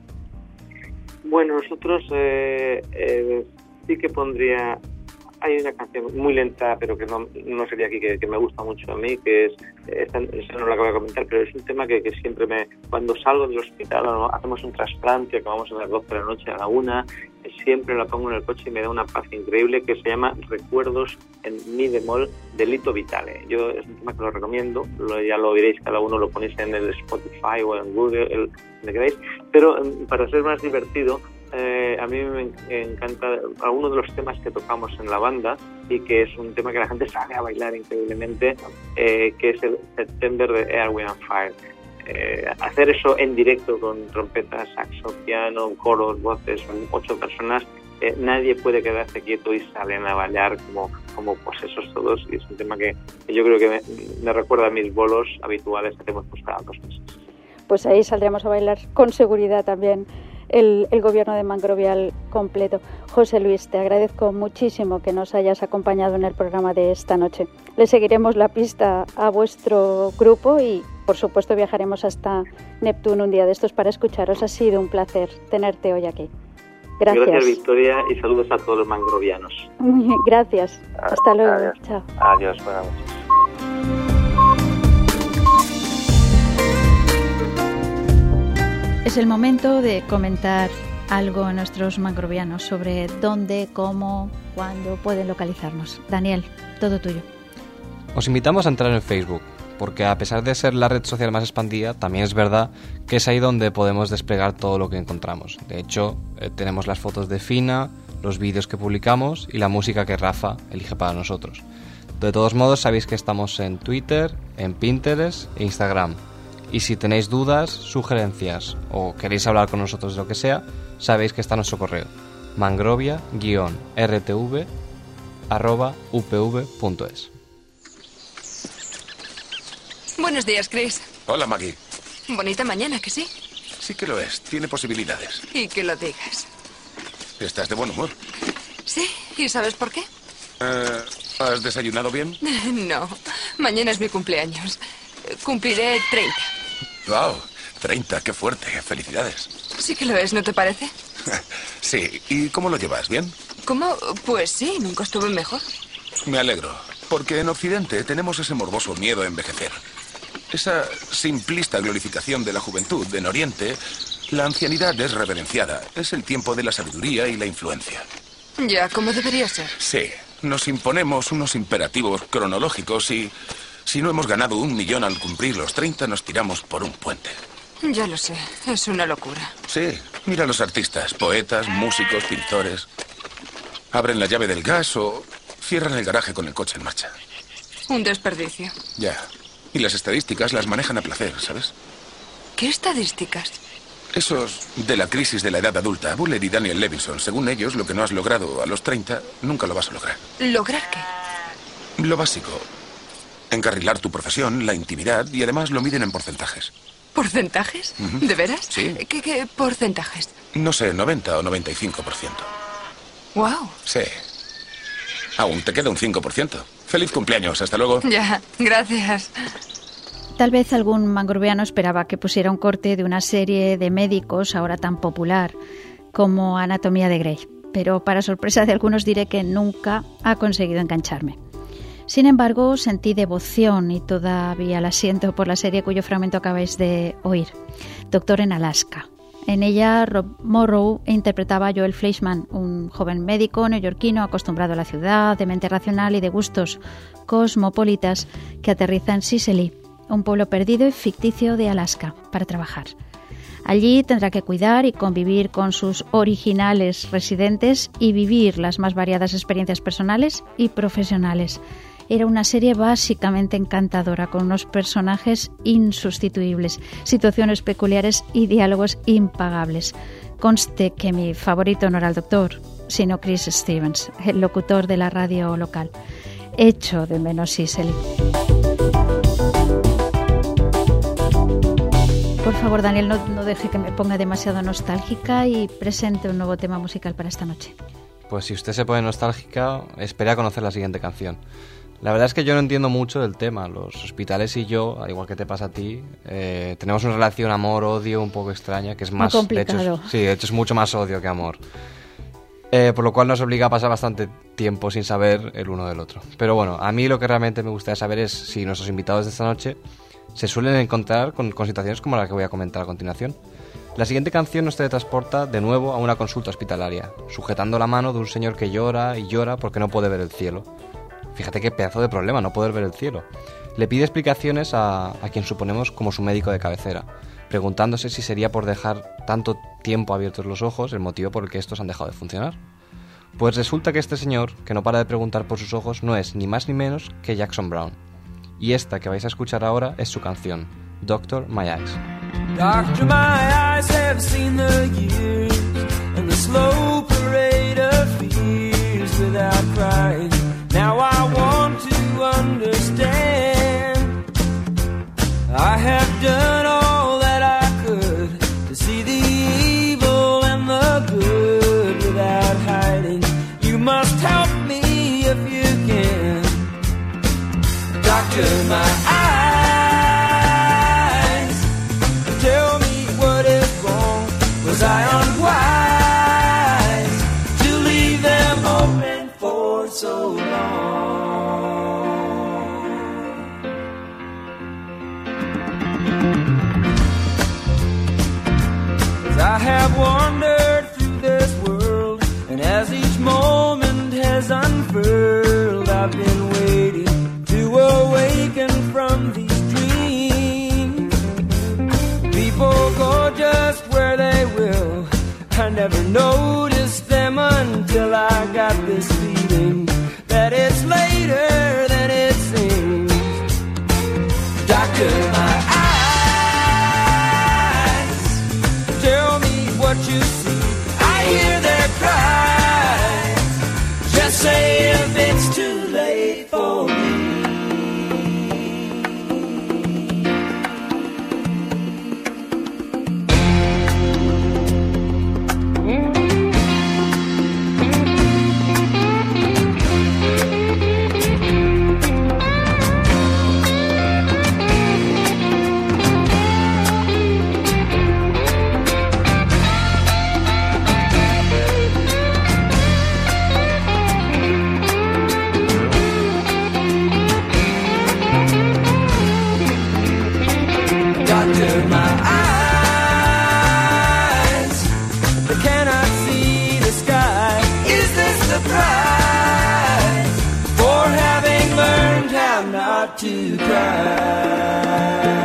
Bueno, nosotros eh, eh, sí que pondría... Hay una canción muy lenta, pero que no, no sería aquí, que, que me gusta mucho a mí, que es... Esta, esa no la acabo de comentar, pero es un tema que, que siempre me... Cuando salgo del hospital, ¿no? Hacemos un trasplante, acabamos a las doce de la noche, a la una, siempre la pongo en el coche y me da una paz increíble, que se llama Recuerdos en Mi bemol de Lito Vitale. Yo es un tema que lo recomiendo, lo, ya lo oiréis, cada uno lo ponéis en el Spotify o en Google, el, donde queráis, pero para ser más divertido, eh, a mí me encanta algunos de los temas que tocamos en la banda y que es un tema que la gente sabe a bailar increíblemente, eh, que es el September de Air, Wind and Fire. Eh, hacer eso en directo con trompetas, saxo, piano, coros, voces, son ocho personas, eh, nadie puede quedarse quieto y salen a bailar como, como posesos todos, y es un tema que, que yo creo que me, me recuerda a mis bolos habituales que hemos pues cada dos meses. Pues ahí saldremos a bailar con seguridad también el, el gobierno de Mangrovia al completo. José Luis, te agradezco muchísimo que nos hayas acompañado en el programa de esta noche. Le seguiremos la pista a vuestro grupo y por supuesto viajaremos hasta Neptuno un día de estos para escucharos. Ha sido un placer tenerte hoy aquí. Gracias. Gracias, Victoria, y saludos a todos los mangrovianos. Gracias. Hasta luego. Adiós. Chao. Adiós, buenas noches. Es el momento de comentar algo a nuestros mangrovianos sobre dónde, cómo, cuándo pueden localizarnos. Daniel, todo tuyo. Os invitamos a entrar en Facebook, porque a pesar de ser la red social más expandida, también es verdad que es ahí donde podemos desplegar todo lo que encontramos. De hecho, eh, tenemos las fotos de Fina, los vídeos que publicamos y la música que Rafa elige para nosotros. De todos modos, sabéis que estamos en Twitter, en Pinterest e Instagram. Y si tenéis dudas, sugerencias o queréis hablar con nosotros de lo que sea, sabéis que está nuestro correo, mangrovia guion r t v arroba u p v punto es. Buenos días, Chris. Hola, Maggie. Bonita mañana, ¿que sí? Sí que lo es. Tiene posibilidades. Y que lo digas. ¿Estás de buen humor? Sí. ¿Y sabes por qué? Eh, ¿Has desayunado bien? No. Mañana es mi cumpleaños. Cumpliré treinta. Wow, treinta, qué fuerte. Felicidades. Sí que lo es, ¿no te parece? Sí. ¿Y cómo lo llevas? ¿Bien? ¿Cómo? Pues sí, nunca estuve mejor. Me alegro. Porque en Occidente tenemos ese morboso miedo a envejecer. Esa simplista glorificación de la juventud. En Oriente, la ancianidad es reverenciada. Es el tiempo de la sabiduría y la influencia. Ya, como debería ser. Sí. Nos imponemos unos imperativos cronológicos y... si no hemos ganado un millón al cumplir los treinta, nos tiramos por un puente. Ya lo sé. Es una locura. Sí. Mira a los artistas. Poetas, músicos, pintores. Abren la llave del gas o... cierran el garaje con el coche en marcha. Un desperdicio. Ya. Y las estadísticas las manejan a placer, ¿sabes? ¿Qué estadísticas? Esos de la crisis de la edad adulta, Buller y Daniel Levinson. Según ellos, lo que no has logrado a los treinta, nunca lo vas a lograr. ¿Lograr qué? Lo básico. Encarrilar tu profesión, la intimidad, y además lo miden en porcentajes. ¿Porcentajes? Uh-huh. ¿De veras? Sí. ¿Qué, qué porcentajes? No sé, noventa o noventa y cinco por ciento. Wow. Sí. Aún te queda un cinco por ciento. Feliz cumpleaños, hasta luego. Ya, gracias. Tal vez algún mangroviano esperaba que pusiera un corte de una serie de médicos ahora tan popular como Anatomía de Grey, pero para sorpresa de algunos diré que nunca ha conseguido engancharme. Sin embargo, sentí devoción y todavía la siento por la serie cuyo fragmento acabáis de oír, Doctor en Alaska. En ella, Rob Morrow interpretaba a Joel Fleischman, un joven médico neoyorquino acostumbrado a la ciudad, de mente racional y de gustos cosmopolitas, que aterriza en Sicily, un pueblo perdido y ficticio de Alaska, para trabajar. Allí tendrá que cuidar y convivir con sus originales residentes y vivir las más variadas experiencias personales y profesionales. Era una serie básicamente encantadora, con unos personajes insustituibles, situaciones peculiares y diálogos impagables. Conste que mi favorito no era el doctor, sino Chris Stevens, el locutor de la radio local. Echo de menos Sicily. Por favor, Daniel, no, no deje que me ponga demasiado nostálgica y presente un nuevo tema musical para esta noche. Pues si usted se pone nostálgica, espere a conocer la siguiente canción. La verdad es que yo no entiendo mucho del tema. Los hospitales y yo, al igual que te pasa a ti, eh, tenemos una relación amor-odio un poco extraña, que es más... Muy complicado. De hecho, es, sí, de hecho es mucho más odio que amor. Eh, por lo cual nos obliga a pasar bastante tiempo sin saber el uno del otro. Pero bueno, a mí lo que realmente me gustaría saber es si nuestros invitados de esta noche se suelen encontrar con, con situaciones como la que voy a comentar a continuación. La siguiente canción nos teletransporta de nuevo a una consulta hospitalaria, sujetando la mano de un señor que llora y llora porque no puede ver el cielo. Fíjate qué pedazo de problema, no poder ver el cielo. Le pide explicaciones a, a quien suponemos como su médico de cabecera, preguntándose si sería por dejar tanto tiempo abiertos los ojos el motivo por el que estos han dejado de funcionar. Pues resulta que este señor, que no para de preguntar por sus ojos, no es ni más ni menos que Jackson Browne. Y esta que vais a escuchar ahora es su canción, Doctor My Eyes. Doctor, my eyes have seen the years and the slow parade of fears without crying. Now I want to understand. I have done all that I could to see the evil and the good without hiding. You must help me if you can. Doctor, my eyes, tell me what is wrong. Was I unwise to leave them open for so long? As I have wandered through this world, and as each moment has unfurled, I've been waiting to awaken from these dreams. People go just where they will. I never noticed them until I got this feeling that it's later than it seems. Doctor, my eyes, tell me what you see. I hear their cries. Just say if it's too late for me. To cry.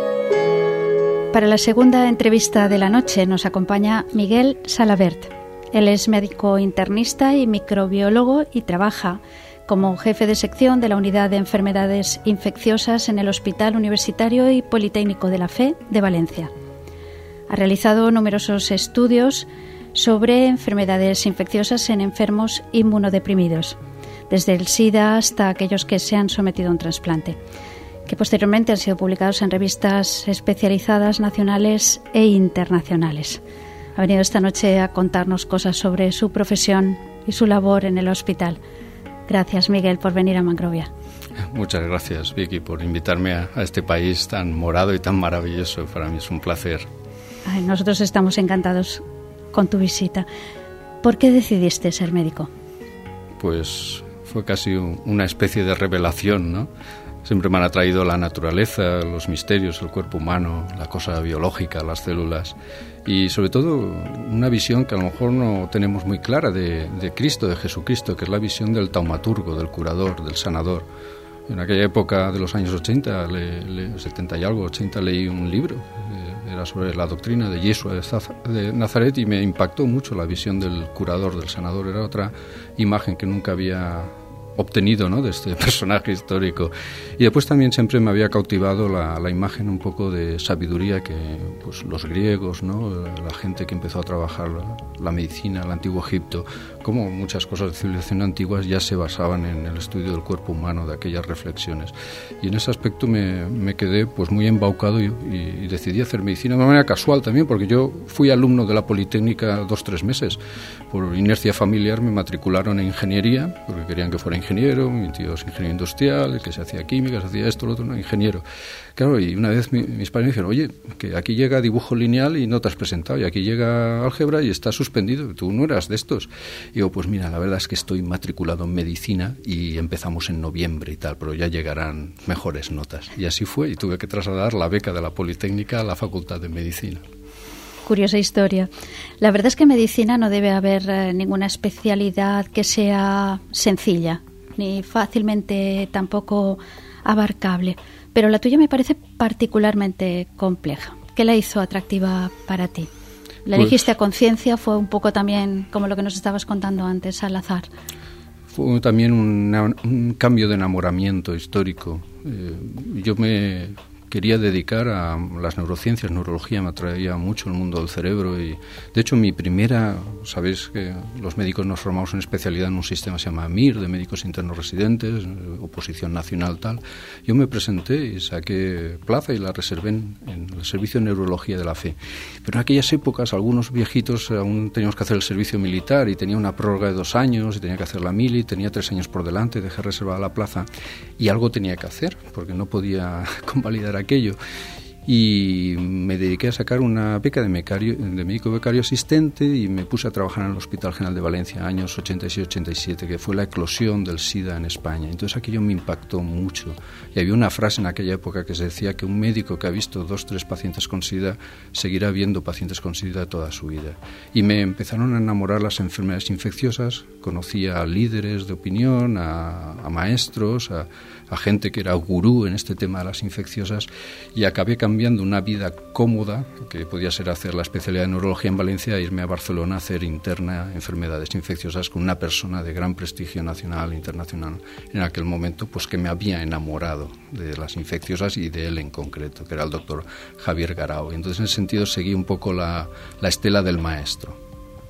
Para la segunda entrevista de la noche nos acompaña Miguel Salabert. Él es médico internista y microbiólogo y trabaja como jefe de sección de la Unidad de Enfermedades Infecciosas en el Hospital Universitario y Politécnico de la Fe de Valencia. Ha realizado numerosos estudios sobre enfermedades infecciosas en enfermos inmunodeprimidos, desde el SIDA hasta aquellos que se han sometido a un trasplante, que posteriormente han sido publicados en revistas especializadas nacionales e internacionales. Ha venido esta noche a contarnos cosas sobre su profesión y su labor en el hospital. Gracias, Miguel, por venir a Mangrovia. Muchas gracias, Vicky, por invitarme a, a este país tan morado y tan maravilloso. Para mí es un placer. Ay, nosotros estamos encantados con tu visita. ¿Por qué decidiste ser médico? Pues fue casi un, una especie de revelación, ¿no? Siempre me han atraído la naturaleza, los misterios, el cuerpo humano, la cosa biológica, las células y sobre todo una visión que a lo mejor no tenemos muy clara de, de Cristo, de Jesucristo, que es la visión del taumaturgo, del curador, del sanador. En aquella época de los años ochenta, le, le, setenta y algo, ochenta, leí un libro, eh, era sobre la doctrina de Yeshua de Nazaret y me impactó mucho la visión del curador, del sanador. Era otra imagen que nunca había obtenido, ¿no?, de este personaje histórico. Y después también siempre me había cautivado la, la imagen un poco de sabiduría que pues los griegos, ¿no?, la gente que empezó a trabajar la, la medicina, el antiguo Egipto, como muchas cosas de civilización antiguas ya se basaban en el estudio del cuerpo humano, de aquellas reflexiones. Y en ese aspecto me, me quedé pues muy embaucado y, y, y decidí hacer medicina de una manera casual también, porque yo fui alumno de la Politécnica dos, tres meses. Por inercia familiar me matricularon en ingeniería, porque querían que fuera ingeniero, mi tío es ingeniero industrial, que se hacía química, se hacía esto, lo otro, no, ingeniero. Claro, y una vez mi, mis padres me dijeron, oye, que aquí llega dibujo lineal y no te has presentado, y aquí llega álgebra y estás suspendido, tú no eras de estos. Y digo, pues mira, la verdad es que estoy matriculado en medicina y empezamos en noviembre y tal, pero ya llegarán mejores notas. Y así fue, y tuve que trasladar la beca de la Politécnica a la Facultad de Medicina. Curiosa historia. La verdad es que en medicina no debe haber eh, ninguna especialidad que sea sencilla, ni fácilmente tampoco abarcable. Pero la tuya me parece particularmente compleja. ¿Qué la hizo atractiva para ti? ¿La Pues, elegiste a conciencia? ¿Fue un poco también como lo que nos estabas contando antes, al azar? Fue también una, un cambio de enamoramiento histórico. Eh, yo me quería dedicar a las neurociencias, neurología me atraía mucho el mundo del cerebro y de hecho mi primera, sabéis que los médicos nos formamos en especialidad en un sistema que se llama M I R, de médicos internos residentes, oposición nacional tal, yo me presenté y saqué plaza y la reservé en, en el servicio de neurología de la Fe, pero en aquellas épocas algunos viejitos aún teníamos que hacer el servicio militar y tenía una prórroga de dos años y tenía que hacer la mili, tenía tres años por delante, dejé reservada la plaza y algo tenía que hacer porque no podía convalidar aquello y me dediqué a sacar una beca de, becario, de médico becario asistente y me puse a trabajar en el Hospital General de Valencia años ochenta y seis ochenta y siete, que fue la eclosión del SIDA en España. Entonces aquello me impactó mucho y había una frase en aquella época que se decía que un médico que ha visto dos, tres pacientes con SIDA seguirá viendo pacientes con SIDA toda su vida. Y me empezaron a enamorar las enfermedades infecciosas, conocí a líderes de opinión, a, a maestros, a, a gente que era gurú en este tema de las infecciosas y acabé cambiando una vida cómoda, que podía ser hacer la especialidad de neurología en Valencia e irme a Barcelona a hacer interna enfermedades infecciosas con una persona de gran prestigio nacional e internacional en aquel momento, pues que me había enamorado de las infecciosas y de él en concreto, que era el doctor Javier Garao. Y entonces en ese sentido seguí un poco la, la estela del maestro.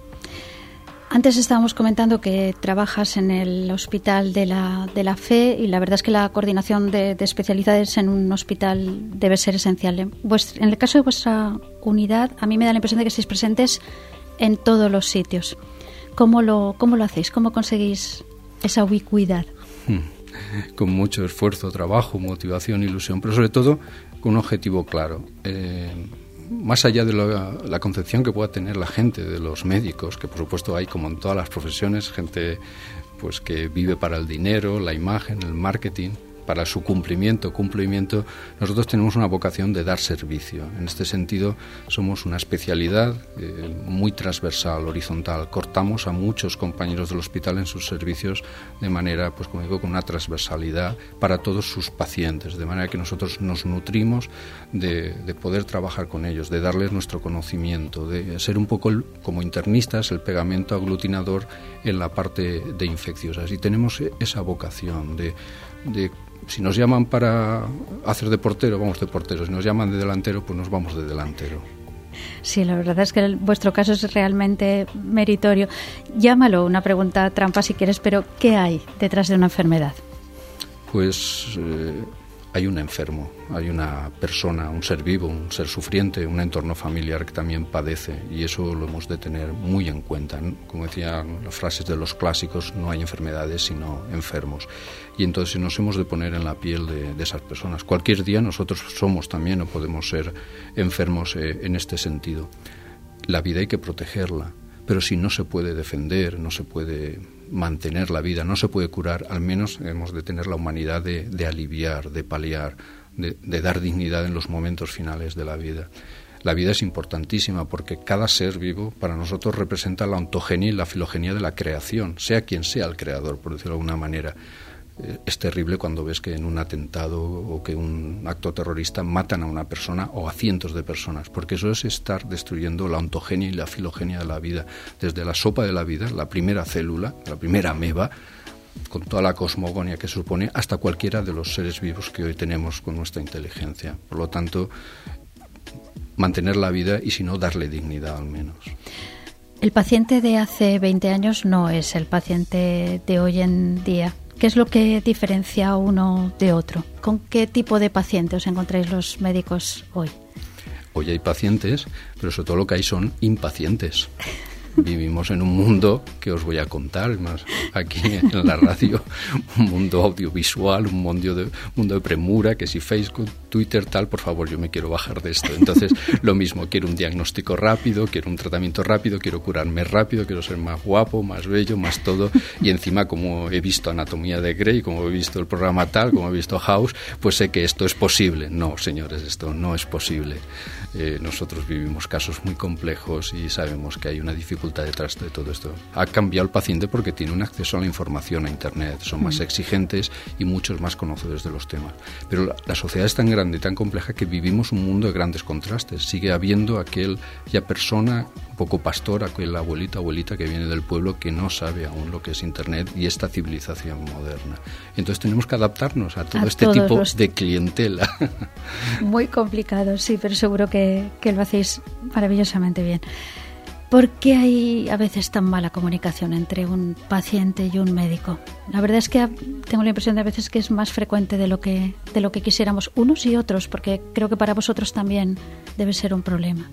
Antes estábamos comentando que trabajas en el Hospital de la, de la Fe y la verdad es que la coordinación de, de especialidades en un hospital debe ser esencial. En, vuestra, en el caso de vuestra unidad, a mí me da la impresión de que estáis presentes en todos los sitios. ¿Cómo lo, cómo lo hacéis? ¿Cómo conseguís esa ubicuidad? Con mucho esfuerzo, trabajo, motivación, ilusión, pero sobre todo con un objetivo claro. Eh, más allá de la, la concepción que pueda tener la gente de los médicos, que por supuesto hay como en todas las profesiones, gente pues que vive para el dinero, la imagen, el marketing, para su cumplimiento, cumplimiento, nosotros tenemos una vocación de dar servicio. En este sentido, somos una especialidad eh, muy transversal, horizontal. Cortamos a muchos compañeros del hospital en sus servicios de manera, pues como digo, con una transversalidad para todos sus pacientes, de manera que nosotros nos nutrimos de, de poder trabajar con ellos, de darles nuestro conocimiento, de ser un poco el, como internistas el pegamento aglutinador en la parte de infecciosas. Y tenemos esa vocación de, de si nos llaman para hacer de portero, vamos de portero. Si nos llaman de delantero, pues nos vamos de delantero. Sí, la verdad es que el, vuestro caso es realmente meritorio. Llámalo una pregunta trampa si quieres, pero ¿qué hay detrás de una enfermedad? Pues eh, hay un enfermo, hay una persona, un ser vivo, un ser sufriente, un entorno familiar que también padece, y eso lo hemos de tener muy en cuenta, ¿no? Como decían las frases de los clásicos, no hay enfermedades sino enfermos, y entonces nos hemos de poner en la piel de, de esas personas. Cualquier día nosotros somos también o podemos ser enfermos eh, en este sentido. La vida hay que protegerla, pero si no se puede defender, no se puede mantener la vida, no se puede curar, al menos hemos de tener la humanidad de, de aliviar, de paliar, de, de dar dignidad en los momentos finales de la vida. La vida es importantísima porque cada ser vivo para nosotros representa la ontogenia y la filogenia de la creación, sea quien sea el creador, por decirlo de alguna manera. Es terrible cuando ves que en un atentado o que un acto terrorista matan a una persona o a cientos de personas, porque eso es estar destruyendo la ontogenia y la filogenia de la vida, desde la sopa de la vida, la primera célula, la primera ameba, con toda la cosmogonía que supone, hasta cualquiera de los seres vivos que hoy tenemos con nuestra inteligencia. Por lo tanto, mantener la vida y si no, darle dignidad al menos. El paciente de hace veinte años no es el paciente de hoy en día. ¿Qué es lo que diferencia a uno de otro? ¿Con qué tipo de paciente os encontráis los médicos hoy? Hoy hay pacientes, pero sobre todo lo que hay son impacientes. Vivimos en un mundo que os voy a contar, más aquí en la radio, un mundo audiovisual, un mundo de, mundo de premura, que si Facebook, Twitter, tal, por favor, yo me quiero bajar de esto. Entonces, lo mismo, quiero un diagnóstico rápido, quiero un tratamiento rápido, quiero curarme rápido, quiero ser más guapo, más bello, más todo. Y encima, como he visto Anatomía de Grey, como he visto el programa tal, como he visto House, pues sé que esto es posible. No, señores, esto no es posible. Eh, nosotros vivimos casos muy complejos y sabemos que hay una dificultad detrás de todo esto. Ha cambiado el paciente porque tiene un acceso a la información, a Internet, son más exigentes y muchos más conocedores de los temas. Pero la, la sociedad es tan grande y tan compleja que vivimos un mundo de grandes contrastes. Sigue habiendo aquel ya persona, un poco pastor, aquel abuelita, abuelita que viene del pueblo que no sabe aún lo que es Internet y esta civilización moderna. Entonces tenemos que adaptarnos a todo a este tipo los... de clientela. Muy complicado, sí, pero seguro que, que lo hacéis maravillosamente bien. ¿Por qué hay a veces tan mala comunicación entre un paciente y un médico? La verdad es que tengo la impresión de a veces que es más frecuente de lo que, de lo que quisiéramos unos y otros, porque creo que para vosotros también debe ser un problema.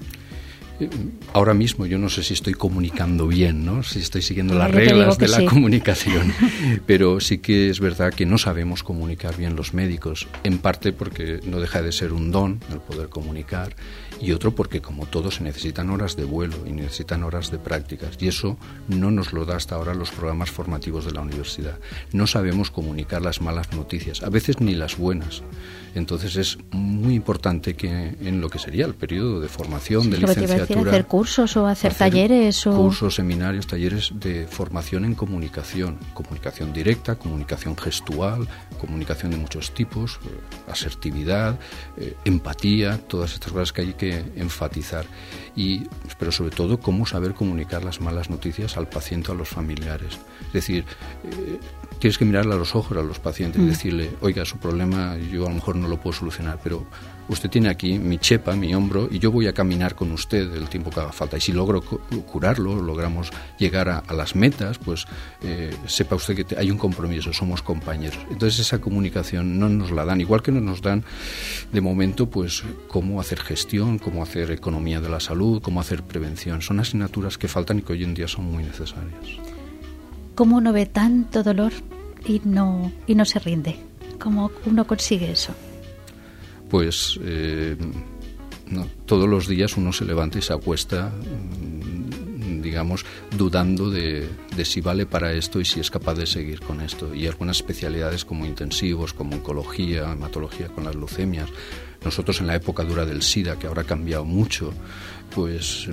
Ahora mismo yo no sé si estoy comunicando bien, ¿no? Si estoy siguiendo las reglas de la sí. comunicación, pero sí que es verdad que no sabemos comunicar bien los médicos, en parte porque no deja de ser un don el poder comunicar, y otro porque como todos se necesitan horas de vuelo y necesitan horas de prácticas, y eso no nos lo da hasta ahora los programas formativos de la universidad. No sabemos comunicar las malas noticias, a veces ni las buenas. Entonces es muy importante que en lo que sería el periodo de formación, sí, de licenciatura, hacer cursos o hacer, hacer talleres o cursos, seminarios, talleres de formación en comunicación, comunicación directa, comunicación gestual, comunicación de muchos tipos, asertividad, eh, empatía, todas estas cosas que hay que enfatizar. Y, pero sobre todo, cómo saber comunicar las malas noticias al paciente o a los familiares. Es decir, eh, tienes que mirarle a los ojos a los pacientes mm. y decirle, oiga, su problema yo a lo mejor no lo puedo solucionar, pero usted tiene aquí mi chepa, mi hombro, y yo voy a caminar con usted el tiempo que haga falta. Y si logro curarlo, logramos llegar a, a las metas, pues eh, sepa usted que te, hay un compromiso, somos compañeros. Entonces esa comunicación no nos la dan, igual que no nos dan de momento pues cómo hacer gestión, cómo hacer economía de la salud, cómo hacer prevención. Son asignaturas que faltan y que hoy en día son muy necesarias. ¿Cómo uno ve tanto dolor y no, y no se rinde? ¿Cómo uno consigue eso? Pues eh, no, todos los días uno se levanta y se acuesta digamos, dudando de, de si vale para esto y si es capaz de seguir con esto. Y algunas especialidades como intensivos, como oncología, hematología con las leucemias. Nosotros en la época dura del SIDA, que ahora ha cambiado mucho, pues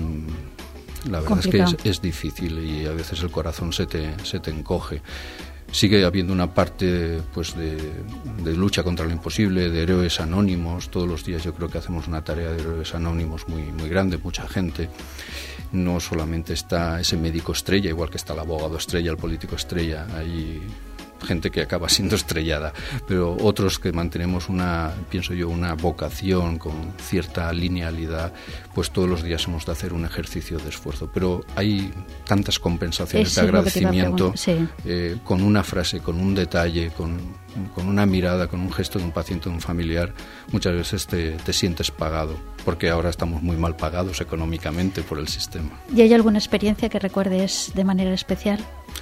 la verdad Complicado. es que es, es difícil y a veces el corazón se te, se te encoge. Sigue habiendo una parte pues de, de lucha contra lo imposible, de héroes anónimos. Todos los días yo creo que hacemos una tarea de héroes anónimos muy, muy grande, mucha gente. No solamente está ese médico estrella, igual que está el abogado estrella, el político estrella, hay gente que acaba siendo estrellada, pero otros que mantenemos una, pienso yo, una vocación con cierta linealidad, pues todos los días hemos de hacer un ejercicio de esfuerzo. Pero hay tantas compensaciones Eso de agradecimiento, sí. eh, con una frase, con un detalle, con, con una mirada, con un gesto de un paciente, de un familiar, muchas veces te, te sientes pagado, porque ahora estamos muy mal pagados económicamente por el sistema. ¿Y hay alguna experiencia que recuerdes de manera especial?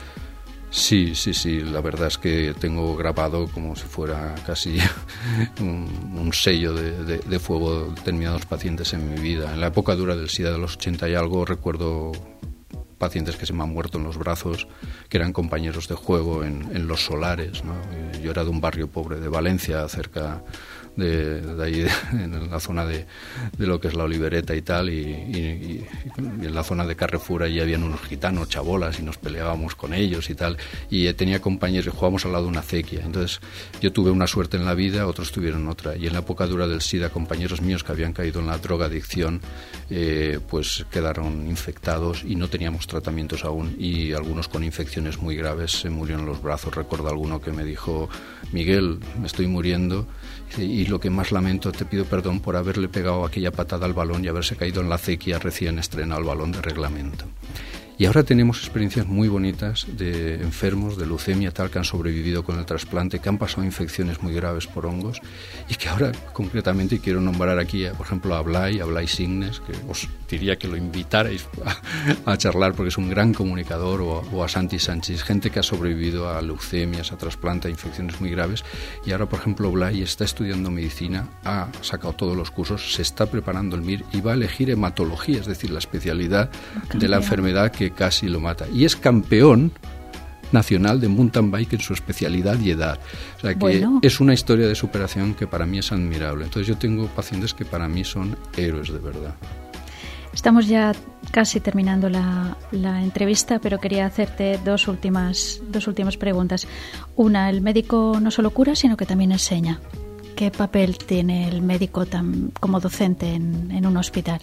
Sí, sí, sí, la verdad es que tengo grabado como si fuera casi un, un sello de, de, de fuego determinados pacientes en mi vida. En la época dura del SIDA de los ochenta y algo recuerdo pacientes que se me han muerto en los brazos, que eran compañeros de juego en, en Los Solares, ¿no? Yo era de un barrio pobre de Valencia, cerca de, de ahí, de, en la zona de, de lo que es la Olivereta y tal, y, y, y en la zona de Carrefour allí habían unos gitanos, chabolas, y nos peleábamos con ellos y tal, y tenía compañeros y jugábamos al lado de una acequia. Entonces yo tuve una suerte en la vida, otros tuvieron otra, y en la época dura del SIDA compañeros míos que habían caído en la drogadicción eh, pues quedaron infectados y no teníamos tratamientos aún, y algunos con infecciones muy graves se murieron en los brazos. Recuerdo alguno que me dijo: Miguel, me estoy muriendo y lo que más lamento, te pido perdón por haberle pegado aquella patada al balón y haberse caído en la acequia recién estrenado el balón de reglamento. Y ahora tenemos experiencias muy bonitas de enfermos de leucemia tal que han sobrevivido con el trasplante, que han pasado infecciones muy graves por hongos y que ahora concretamente quiero nombrar aquí, por ejemplo, a Blay, a Blay Signes, que os diría que lo invitarais a, a charlar porque es un gran comunicador, o, o a Santi Sánchez, gente que ha sobrevivido a leucemias, a trasplante, a infecciones muy graves. Y ahora, por ejemplo, Blay está estudiando medicina, ha sacado todos los cursos, se está preparando el M I R y va a elegir hematología, es decir, la especialidad de la enfermedad que casi lo mata, y es campeón nacional de mountain bike en su especialidad y edad. O sea que bueno, es una historia de superación que para mí es admirable. Entonces yo tengo pacientes que para mí son héroes de verdad. Estamos ya casi terminando la, la entrevista, pero quería hacerte dos últimas, dos últimas preguntas. Una, el médico no solo cura, sino que también enseña. ¿Qué papel tiene el médico tan, como docente en, en un hospital?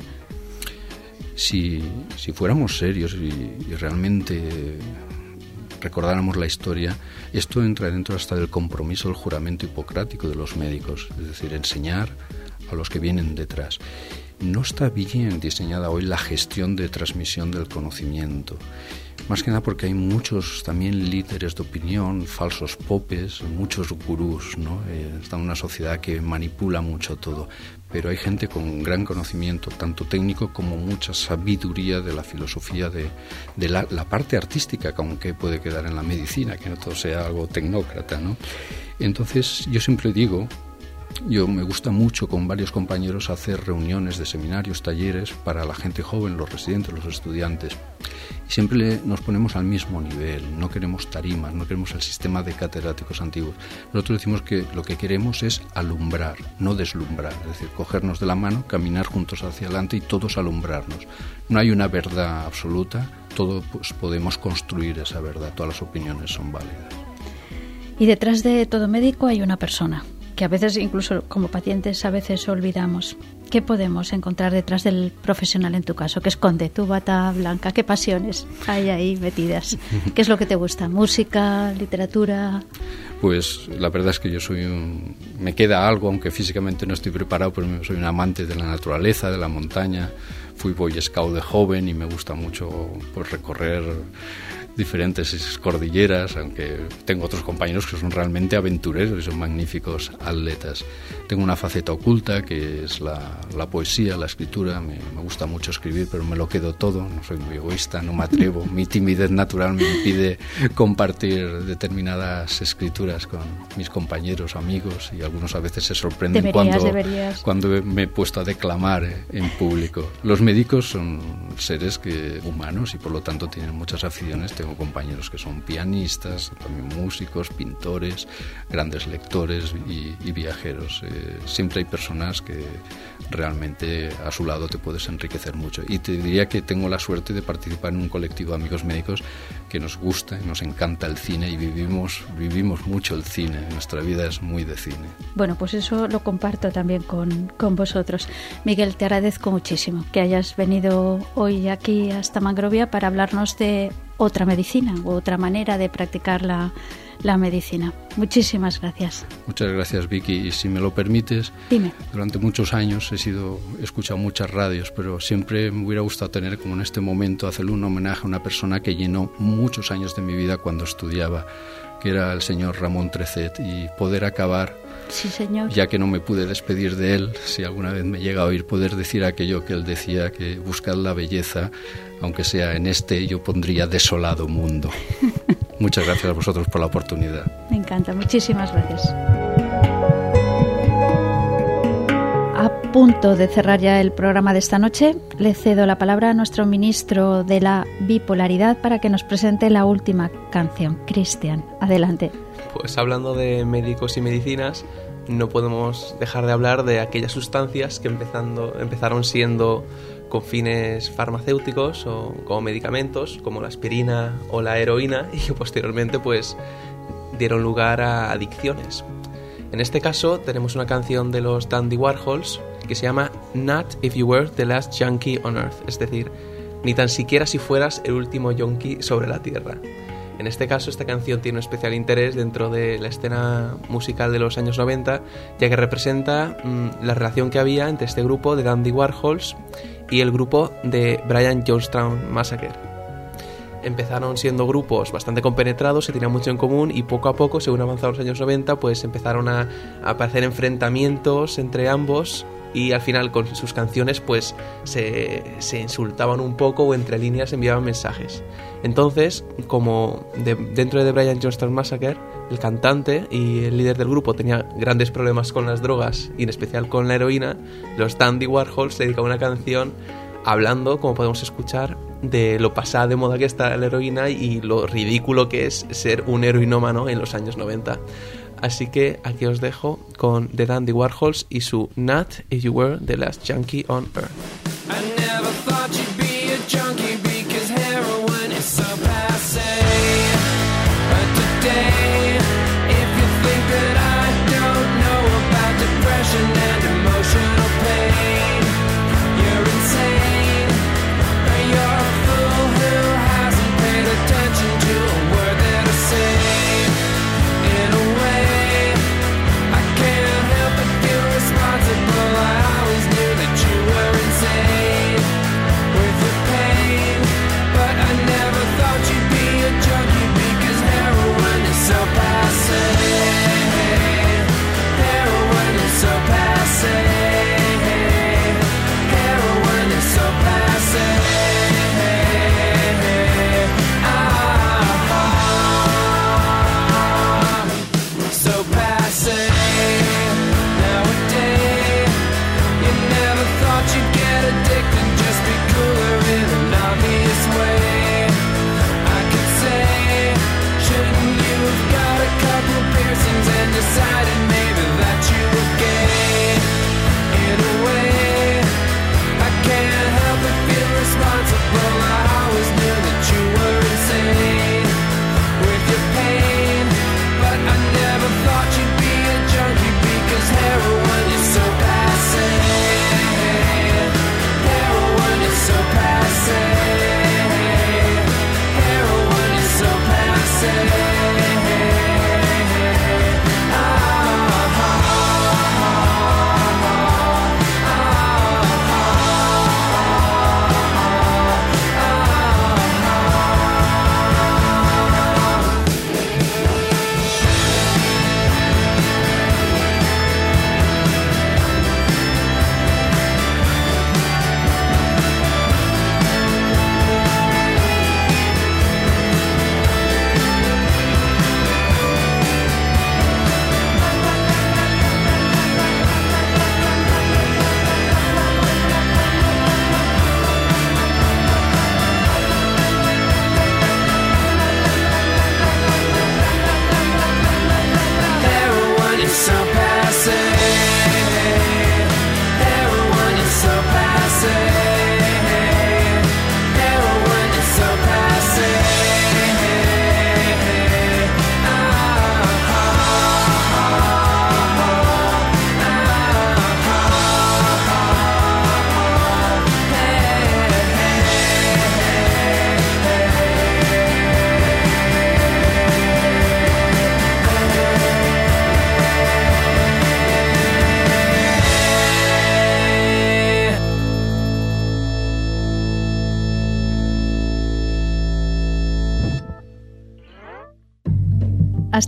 Si, si fuéramos serios y, y realmente recordáramos la historia, esto entra dentro hasta del compromiso, del juramento hipocrático de los médicos, es decir, enseñar a los que vienen detrás. No está bien diseñada hoy la gestión de transmisión del conocimiento, más que nada porque hay muchos también líderes de opinión, falsos popes, muchos gurús, ¿no? Eh, está en una sociedad que manipula mucho todo, pero hay gente con gran conocimiento, tanto técnico como mucha sabiduría de la filosofía, de, de la, la parte artística, aunque puede quedar en la medicina, que no todo sea algo tecnócrata, ¿no? Entonces yo siempre digo, yo me gusta mucho con varios compañeros hacer reuniones de seminarios, talleres para la gente joven, los residentes, los estudiantes. Y siempre nos ponemos al mismo nivel, no queremos tarimas, no queremos el sistema de catedráticos antiguos. Nosotros decimos que lo que queremos es alumbrar, no deslumbrar, es decir, cogernos de la mano, caminar juntos hacia adelante y todos alumbrarnos. No hay una verdad absoluta, todos pues, podemos construir esa verdad, todas las opiniones son válidas. Y detrás de todo médico hay una persona, que a veces incluso como pacientes a veces olvidamos. ¿Qué podemos encontrar detrás del profesional en tu caso? ¿Qué esconde tu bata blanca? ¿Qué pasiones hay ahí metidas? ¿Qué es lo que te gusta? ¿Música? ¿Literatura? Pues la verdad es que yo soy un... me queda algo, aunque físicamente no estoy preparado, pero soy un amante de la naturaleza, de la montaña. Fui Boy Scout de joven y me gusta mucho pues, recorrer diferentes cordilleras, aunque tengo otros compañeros que son realmente aventureros y son magníficos atletas. Tengo una faceta oculta que es la, la poesía, la escritura. Me, me gusta mucho escribir, pero me lo quedo todo. No soy muy egoísta, no me atrevo. Mi timidez natural me impide compartir determinadas escrituras con mis compañeros, amigos, y algunos a veces se sorprenden deberías, cuando, deberías. cuando me he puesto a declamar en público. Los médicos son seres que, humanos y por lo tanto tienen muchas aficiones. Tengo compañeros que son pianistas, también músicos, pintores, grandes lectores y, y viajeros. Eh, siempre hay personas que realmente a su lado te puedes enriquecer mucho. Y te diría que tengo la suerte de participar en un colectivo de amigos médicos que nos gusta y nos encanta el cine y vivimos, vivimos mucho el cine. Nuestra vida es muy de cine. Bueno, pues eso lo comparto también con, con vosotros. Miguel, te agradezco muchísimo que hayas venido hoy aquí hasta Mangrovia para hablarnos de otra medicina u otra manera de practicar la, la medicina. Muchísimas gracias. Muchas gracias, Vicky. Y si me lo permites, dime. Durante muchos años he sido he escuchado muchas radios, pero siempre me hubiera gustado tener, como en este momento, hacerle un homenaje a una persona que llenó muchos años de mi vida cuando estudiaba, que era el señor Ramón Trecet, y poder acabar, sí, señor, ya que no me pude despedir de él, si alguna vez me llega a oír, poder decir aquello que él decía, que buscad la belleza, aunque sea en este yo pondría desolado mundo. Muchas gracias a vosotros por la oportunidad. Me encanta, muchísimas gracias. A punto de cerrar ya el programa de esta noche, le cedo la palabra a nuestro ministro de la bipolaridad para que nos presente la última canción. Cristian, adelante. Pues hablando de médicos y medicinas, no podemos dejar de hablar de aquellas sustancias que empezando, empezaron siendo con fines farmacéuticos o como medicamentos, como la aspirina o la heroína, y que posteriormente pues dieron lugar a adicciones. En este caso tenemos una canción de los Dandy Warhols que se llama Not If You Were the Last Junkie on Earth, es decir, ni tan siquiera si fueras el último yonki sobre la tierra. En este caso, esta canción tiene un especial interés dentro de la escena musical de los años noventa, ya que representa mmm, la relación que había entre este grupo de Dandy Warhols y el grupo de Brian Jonestown Massacre. Empezaron siendo grupos bastante compenetrados, se tenían mucho en común, y poco a poco, según avanzaron los años noventa, pues empezaron a, a aparecer enfrentamientos entre ambos, y al final con sus canciones pues se, se insultaban un poco o entre líneas enviaban mensajes. Entonces, como de, dentro de The Brian Jonestown Massacre, el cantante y el líder del grupo tenía grandes problemas con las drogas y en especial con la heroína, los Dandy Warhols le dedicaron una canción hablando, como podemos escuchar, de lo pasada de moda que está la heroína y lo ridículo que es ser un heroinómano en los años noventa. Así que aquí os dejo con The Dandy Warhols y su Not If You Were the Last Junkie on Earth. I never thought you'd be a junkie because heroin is so passe. But today, if you think that I don't know about depression and emotional pain, you're insane. Or you're a fool who hasn't paid attention to a word that I say. In a way, I can't help but feel responsible. I always knew that you were insane.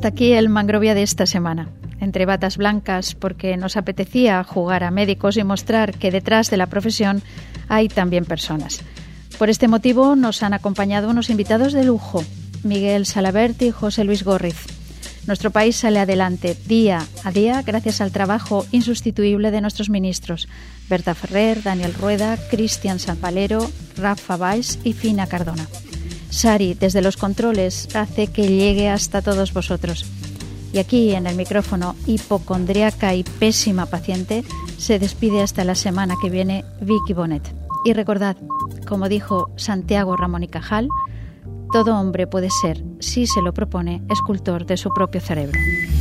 hasta aquí el Mangrovia de esta semana. Entre batas blancas, porque nos apetecía jugar a médicos y mostrar que detrás de la profesión hay también personas. Por este motivo nos han acompañado unos invitados de lujo, Miguel Salabert y José Luis Gorriz. Nuestro país sale adelante día a día gracias al trabajo insustituible de nuestros ministros, Berta Ferrer, Daniel Rueda, Cristian Sanvalero, Rafa Valls y Fina Cardona. Sari, desde los controles, hace que llegue hasta todos vosotros. Y aquí, en el micrófono, hipocondríaca y pésima paciente, se despide hasta la semana que viene Vicky Bonet. Y recordad, como dijo Santiago Ramón y Cajal, todo hombre puede ser, si se lo propone, escultor de su propio cerebro.